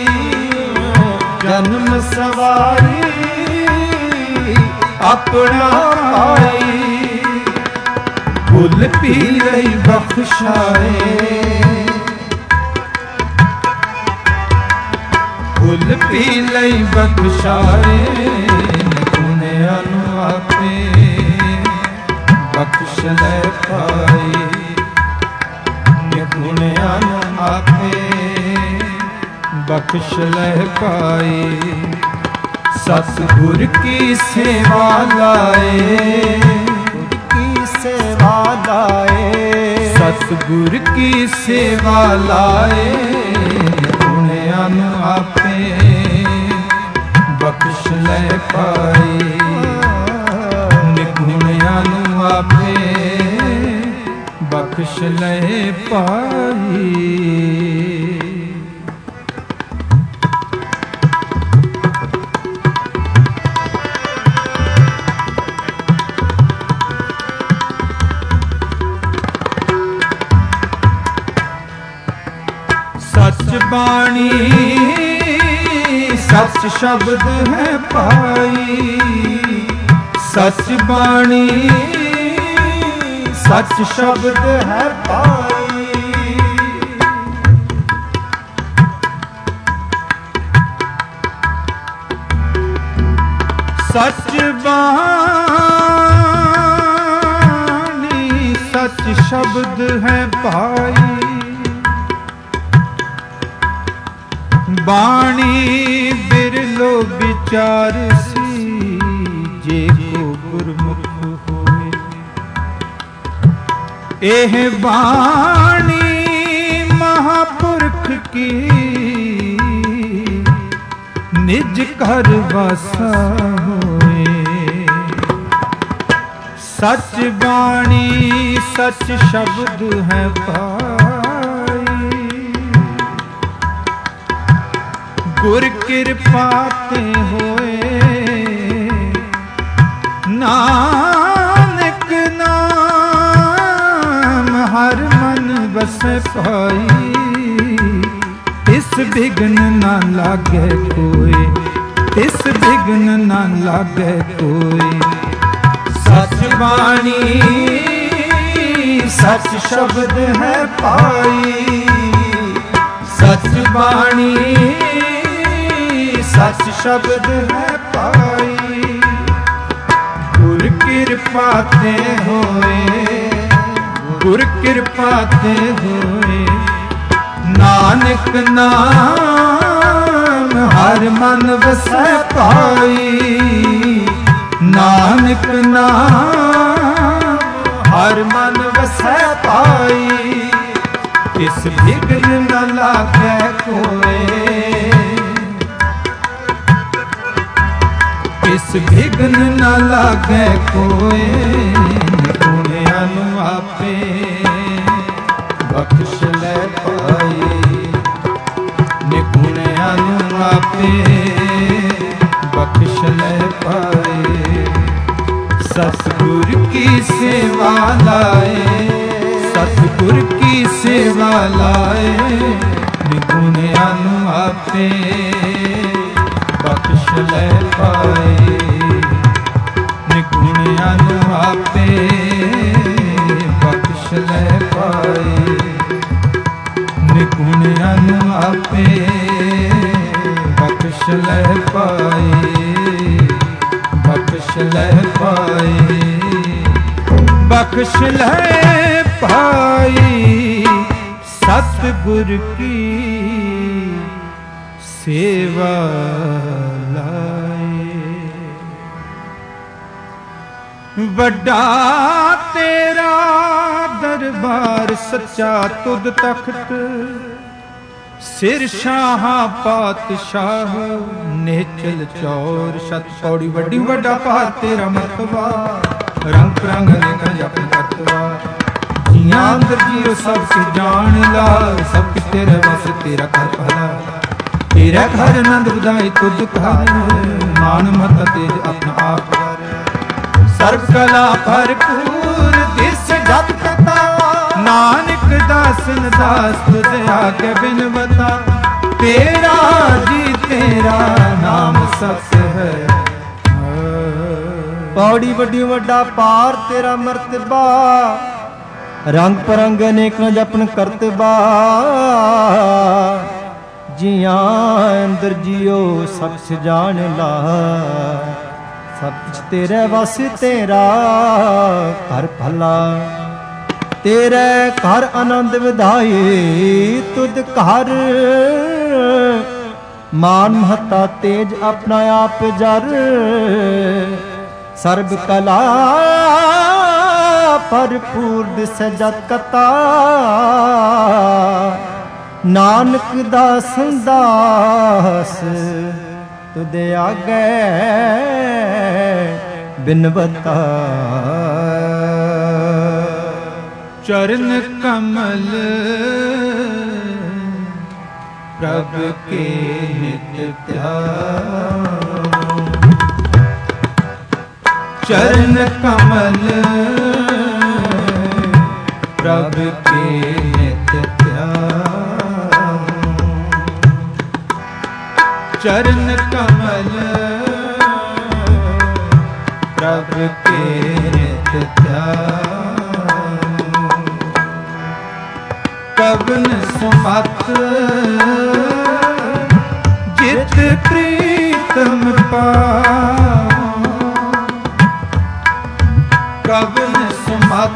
जन्म सवारी अपना पाई। फुल पी रही बख्शाए। फुल पी लई बख्शाए। निपुण अनु आपे बख्श ले पाई। निपुण अनु आपे बख्श ले पाई। सतगुर की सेवा लाए। की सेवा लाए। सतगुर की सेवा लाए। निपुण अनु आपे बख्श ले पाई। निपुण अनु आपे बख्श ले पाई। सच बाणी सच शब्द है पाई। सच बाणी सच शब्द है पाई। सच बाणी सच शब्द है पाई। बाणी बिरलो विचार सी जे को गुरमुख होए। एह बाणी महापुरख की निज घर वासा होए। सच बाणी सच शब्द है गुर कृपा ते होए। नानक नाम हर मन बसे पाई। इस बिघ्न ना लागे कोई। इस बिघ्न ना लागे कोई। सच बाणी सच शब्द है पाई। सच ਬਾਣੀ ਸੱਚ ਸ਼ਬਦ ਹੈ ਪਾਈ। ਗੁਰ ਕਿਰਪਾ ਤੇ ਹੋਏ, ਗੁਰ ਕਿਰਪਾ ਤੇ ਹੋਏ, ਨਾਨਕ ਨਾਮ ਹਰ ਮਨ ਵਸੈ ਪਾਈ। ਨਾਨਕ ਨਾਮ ਹਰ ਮਨ ਵਸੈ ਪਾਈ। ਕਿਸ ਬਿਘਨ ਨ ਲਾਗੈ ਕੋਇ, ਕਿਸ ਬਿਘਨ ਨ ਲਾਗੈ ਕੋਇ। ਨਿਗੁਣਿਆਂ ਨੂੰ ਆਪੇ ਬਖਸ਼ ਲੈ ਪਾਈ। ਨਿਗੁਣਿਆਂ ਨੂੰ ਆਪੇ ਬਖਸ਼ ਲੈ ਪਾਏ। ਸਤਿਗੁਰ ਕੀ ਸੇਵਾ ਲਾਏ, ਸਤਿਗੁਰ ਕੀ ਸੇਵਾ ਲਾਏ। ਨਿਗੁਣਿਆਂ ਨੂੰ ਆਪੇ ਬਖਸ਼ ਲੈ ਪਾਏ। ਨਿਗੁਣਿਆਂ ਨੂੰ ਆਪੇ ਬਖਸ਼ ਲੈ ਪਾਏ। ਨਿਗੁਣਿਆਂ ਨੂੰ ਆਪੇ ਬਖਸ਼ ਲੈ ਪਾਏ। ਬਖਸ਼ ਲੈ ਪਾਏ। ਬਖਸ਼ ਲੈ ਪਾਈ। ਸਤਿਗੁਰ ਕੀ ਸੇਵਾ ਲਾਏ। ਵੱਡਾ ਤੇਰਾ ਦਰਬਾਰ ਸੱਚਾ ਤੁਧ ਤਖਤ। ਸਿਰ ਸ਼ਾਹਾਂ ਪਾਤਸ਼ਾਹ ਨੇਚਲ ਚੌਰ ਸ਼ਤ ਪੌੜੀ। ਵੱਡੀ ਵੱਡਾ ਭਾਰ ਤੇਰਾ ਮਰਤਬਾ, ਰੰਗ ਰੰਗ ਅਨੇਕ ਜਪ ਕਰਤਵਾ। ਜੀਆਂ ਅੰਦਰ ਜੀਓ ਸਭ ਸੇ ਜਾਣ ਲਾ, ਸਭ ਤੇਰੇ ਵਸ ਤੇਰਾ ਕਰ ਭਲਾ। ਤੇਰਾ ਘਰ ਆਨੰਦ ਵਧਾਏ ਤੁਧ ਘਰ, ਮਾਨ ਮਤ ਤੇਜ ਆਪਣਾ ਆਪ। ਸਰਬ ਕਲਾ ਭਰਪੂਰ ਦਿਸ ਜਪ ਕਤਾ। ਨਾਨਕ ਦਾਸਨ ਦਾਸ ਤੁਧ ਆਗੇ ਬਿਨਵਤਾ। ਤੇਰਾ ਜੀ ਤੇਰਾ ਨਾਮ ਸਤ ਹੈ। ਪੌੜੀ ਵੱਡੀ ਵੱਡਾ ਪਾਰ ਤੇਰਾ ਮਰਤਬਾ, ਰੰਗ ਪਰੰਗ ਅਨੇਕ ਨ ਜਪਨ ਕਰਤਬਾ। ਜੀਆਂ ਅੰਦਰ ਜੀਓ ਸਭ ਜਾਣ ਲਾ, ਸਭ ਕੁਛ ਤੇਰੇ ਵਸ ਤੇਰਾ ਘਰ ਭਲਾ। ਤੇਰੇ ਘਰ ਆਨੰਦ ਵਿਧਾਏ ਤੁਧ ਘਰ, ਮਾਨ ਮਹਤਾ ਤੇਜ ਆਪਣਾ ਆਪ ਜਰ। ਸਰਬ ਕਲਾ ਭਰਪੂਰ ਦਿਸ ਜਤ ਕਤਾ। ਨਾਨਕ ਦਾਸ ਦਾਸ ਤੁਧ ਆਗੇ ਬਿਨਵਤਾ। ਚਰਨ ਕਮਲ ਪ੍ਰਭ ਕੇ ਨਿਤ ਧਿਆਨ। ਚਰਨ ਕਮਲ ਪ੍ਰਭ ਕੇ ਨਿਤ ਧਿਆਨ। ਚਰਨ ਕਮਲ ਪ੍ਰਭ ਕੇ ਨਿਤ ਧਿਆਨ। ਕਵਨ ਸੁਮਤ ਜਿਤ ਪ੍ਰੀਤਮ ਪਾਉ। ਕਵਨ ਸੁਮਤ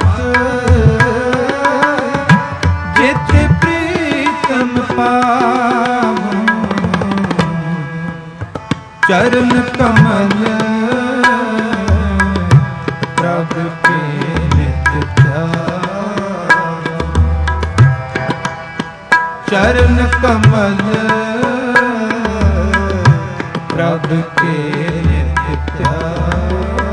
ਜਿਤ ਪ੍ਰੀਤਮ ਪਾਉ। ਚਰਨ ਕਮਲ ਪ੍ਰਭ ਕੇ ਨਿਤ ਧਿਆਨ। ਚਰਨ ਕਮਲ ਪ੍ਰਭ ਕੇ ਨਿਤ ਧਿਆਨ।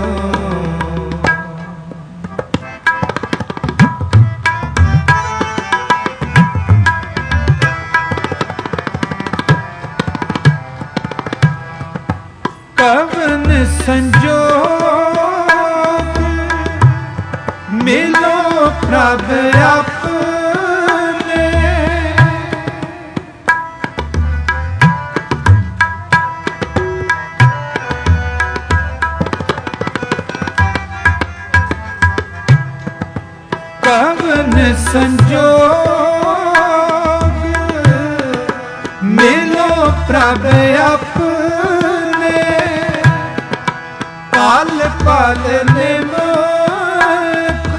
ਕਵਨ ਸੰਜੋਗ ਮਿਲੋ ਪ੍ਰਭ ਆਪਣੇ। ਕਵਨ ਸੰਜੋਗ ਪ੍ਰਭ ਆਪਣੇ ਪਲ ਪਲ ਨਿਮਖ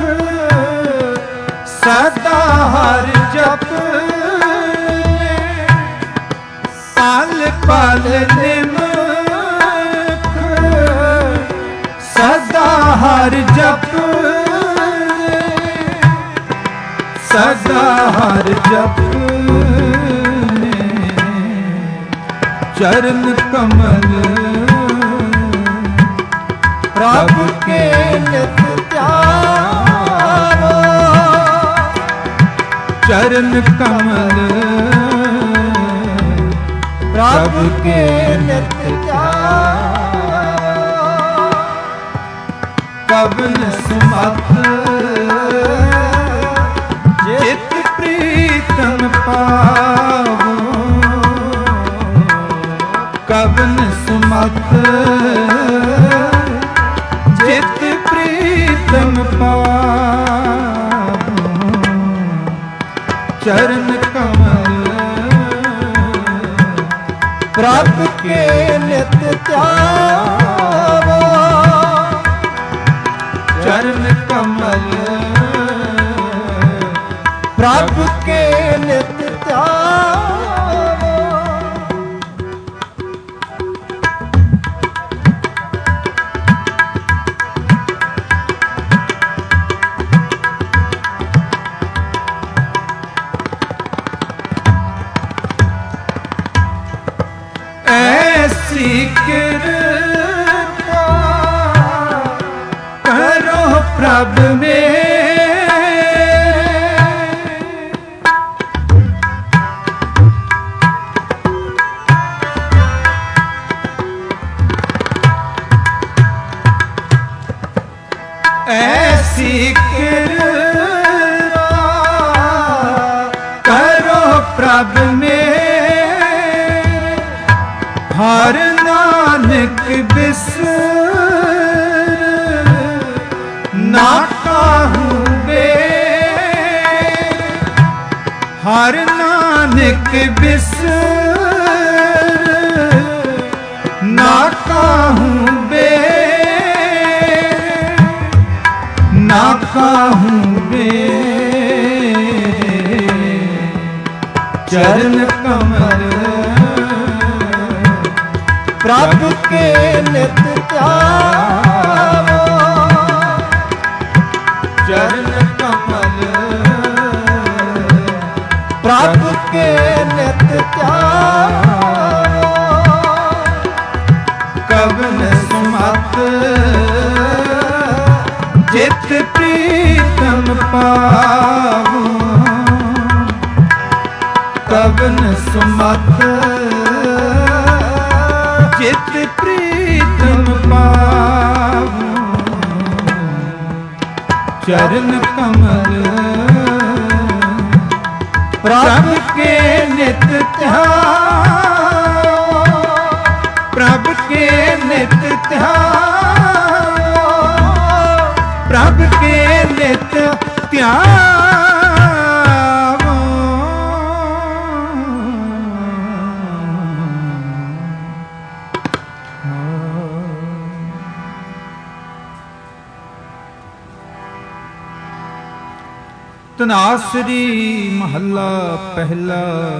ਸਦਾ ਹਰ ਜਪਨੇ ਪਲ ਪਲ ਨਿਮਖ ਸਦਾ ਹਰ ਜਪਨੇ ਸਦਾ ਹਰ ਜਪਨੇ ਚਰਨ ਕਮਲ ਪ੍ਰਭ ਕੇ ਨਿਤ ਧਿਆਵੋ ਚਰਨ ਕਮਲ ਪ੍ਰਭ ਕੇ ਨਿਤ ਧਿਆਵੋ ਕਬਨ ਸੁਮਤ ਜਿਤ ਪ੍ਰੀਤਮ ਪਾਵੋ ਕਬਨ ਸੁਮਤ ਜਿਤ ਪ੍ਰੀਤਮ ਪਾਵੋ ਚਰਨ ਕਮਲ ਪ੍ਰਭ ਕੇ ਨਿਤ ਧਿਆਵੋ ਚਰਨ ਕਮਲ ਪ੍ਰਭ ਕੇ ਨਿਤ ਧਿਆਵੋ ऐसी कृपा करो प्रभ ऐसी कृपा करो प्रभ हर नानक बिसर ना काहू बे हर नानक बिसर ना काहू बे ना काहू बे चरण कमल प्रभ के नित ध्यावो चरण कमल प्रभ के नित ध्यावो कबन सुमत जित प्रीतम पावो कबन सुमत जित प्रीतम पावो चरण कमल प्रभ के नित ध्यावो प्रभ के नित ध्यावो प्रभ के नित ध्यावो ਤਨਾਸਰੀ ਮਹੱਲਾ ਪਹਿਲਾ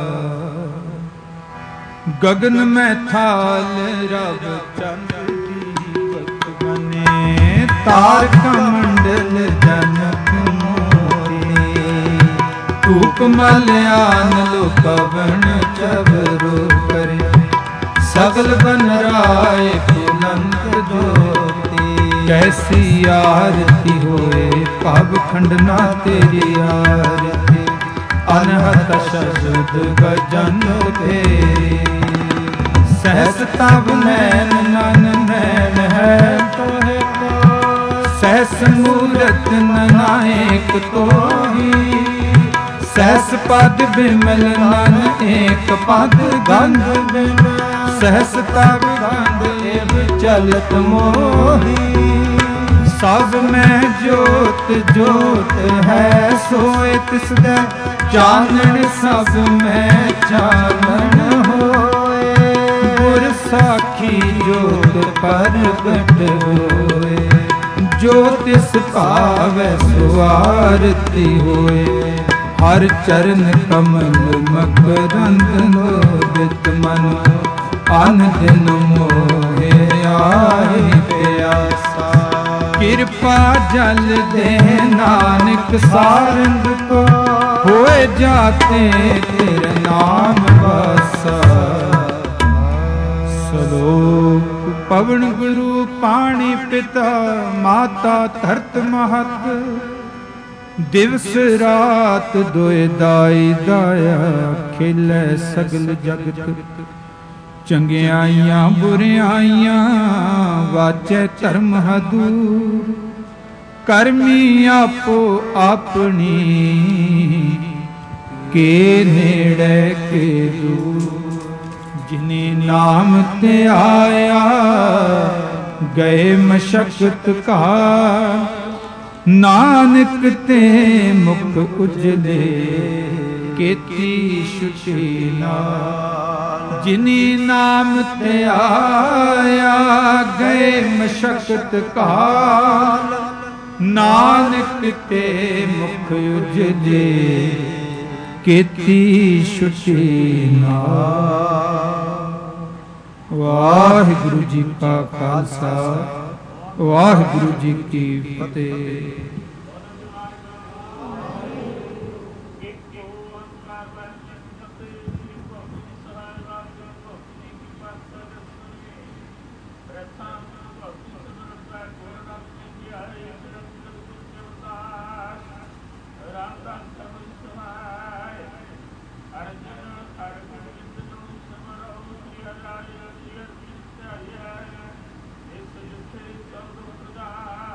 ਗगन में थाल रब चंद दीपक बने तारक मंडल जनक मोरे धूप मल्यान लो पवन चबरो करे सगल बन राय बुलंद ज्योति कैसी आरती होए पाव खंडना तेरी आरती अनहत शब्द गजन तेरी सहस तब नैन नन नैन है तोहे को सहस मूरत ननायक तोही सहस पद बिमल नन एक पद गंध बिमल सहस तब गंध एव चलत मोही सब में जोत जोत है सोए तिसदै चानन सब में चानन होए ਸਾਖੀ ਜੋਤ ਪ੍ਰਗਟ ਹੋਏ, ਜੋ ਤਿਸ ਭਾਵੈ ਸੋ ਆਰਤੀ ਹੋਏ। ਹਰ ਚਰਨ ਕਮਲ ਮਕਰੰਦ ਲੋਭਿਤ ਮਨ, ਅਨ ਦਿਨ ਮੋਹਿ ਆਏ ਪਿਆਸਾ। ਕਿਰਪਾ ਜਲ ਦੇ ਨਾਨਕ ਸਾਰੰਗ ਕੋ, ਹੋਏ ਜਾਤੇ ਤੇਰੇ ਨਾਮ ਵਾਸਾ। ਸਲੋਕ ਪਵਨ ਗੁਰੂ ਪਾਣੀ ਪਿਤਾ, ਮਾਤਾ ਧਰਤ ਮਹਤ। ਦਿਵਸ ਰਾਤ ਦੋਇ ਦਾਈ ਦਾਇਆ, ਖੇਲੇ ਸਗਲ ਜਗਤ। ਚੰਗਿਆਈਆਂ ਬੁਰਿਆਈਆਂ, ਵਾਚੈ ਧਰਮ ਹਦੂਰ। ਕਰਮੀ ਆਪੋ ਆਪਣੀ, ਕੇ ਨੇੜੇ ਕੇ ਦੂਰ। ਜਿਨੇ ਨਾਮ ਤੇ ਆਇਆ, ਗਏ ਮਸ਼ਕਤ ਕਾ। ਨਾਨਕ ਤੇ ਮੁਖ ਉਜਲੇ, ਕੀਤੀ ਛੁਟੀ ਨਾਲ। ਜਿਨੀ ਨਾਮ ਤੇ ਆਇਆ, ਗਏ ਮਸ਼ਕਤ ਕਾਲ। ਨਾਨਕ ਤੇ ਮੁਖ ਉਜਲੇ, ਕੀਤੀ ਛੁਟੀ ਨਾਲ। ਵਾਹਿਗੁਰੂ ਜੀ ਕਾ ਖਾਲਸਾ, ਵਾਹਿਗੁਰੂ ਜੀ ਕੀ ਫਤਿਹ।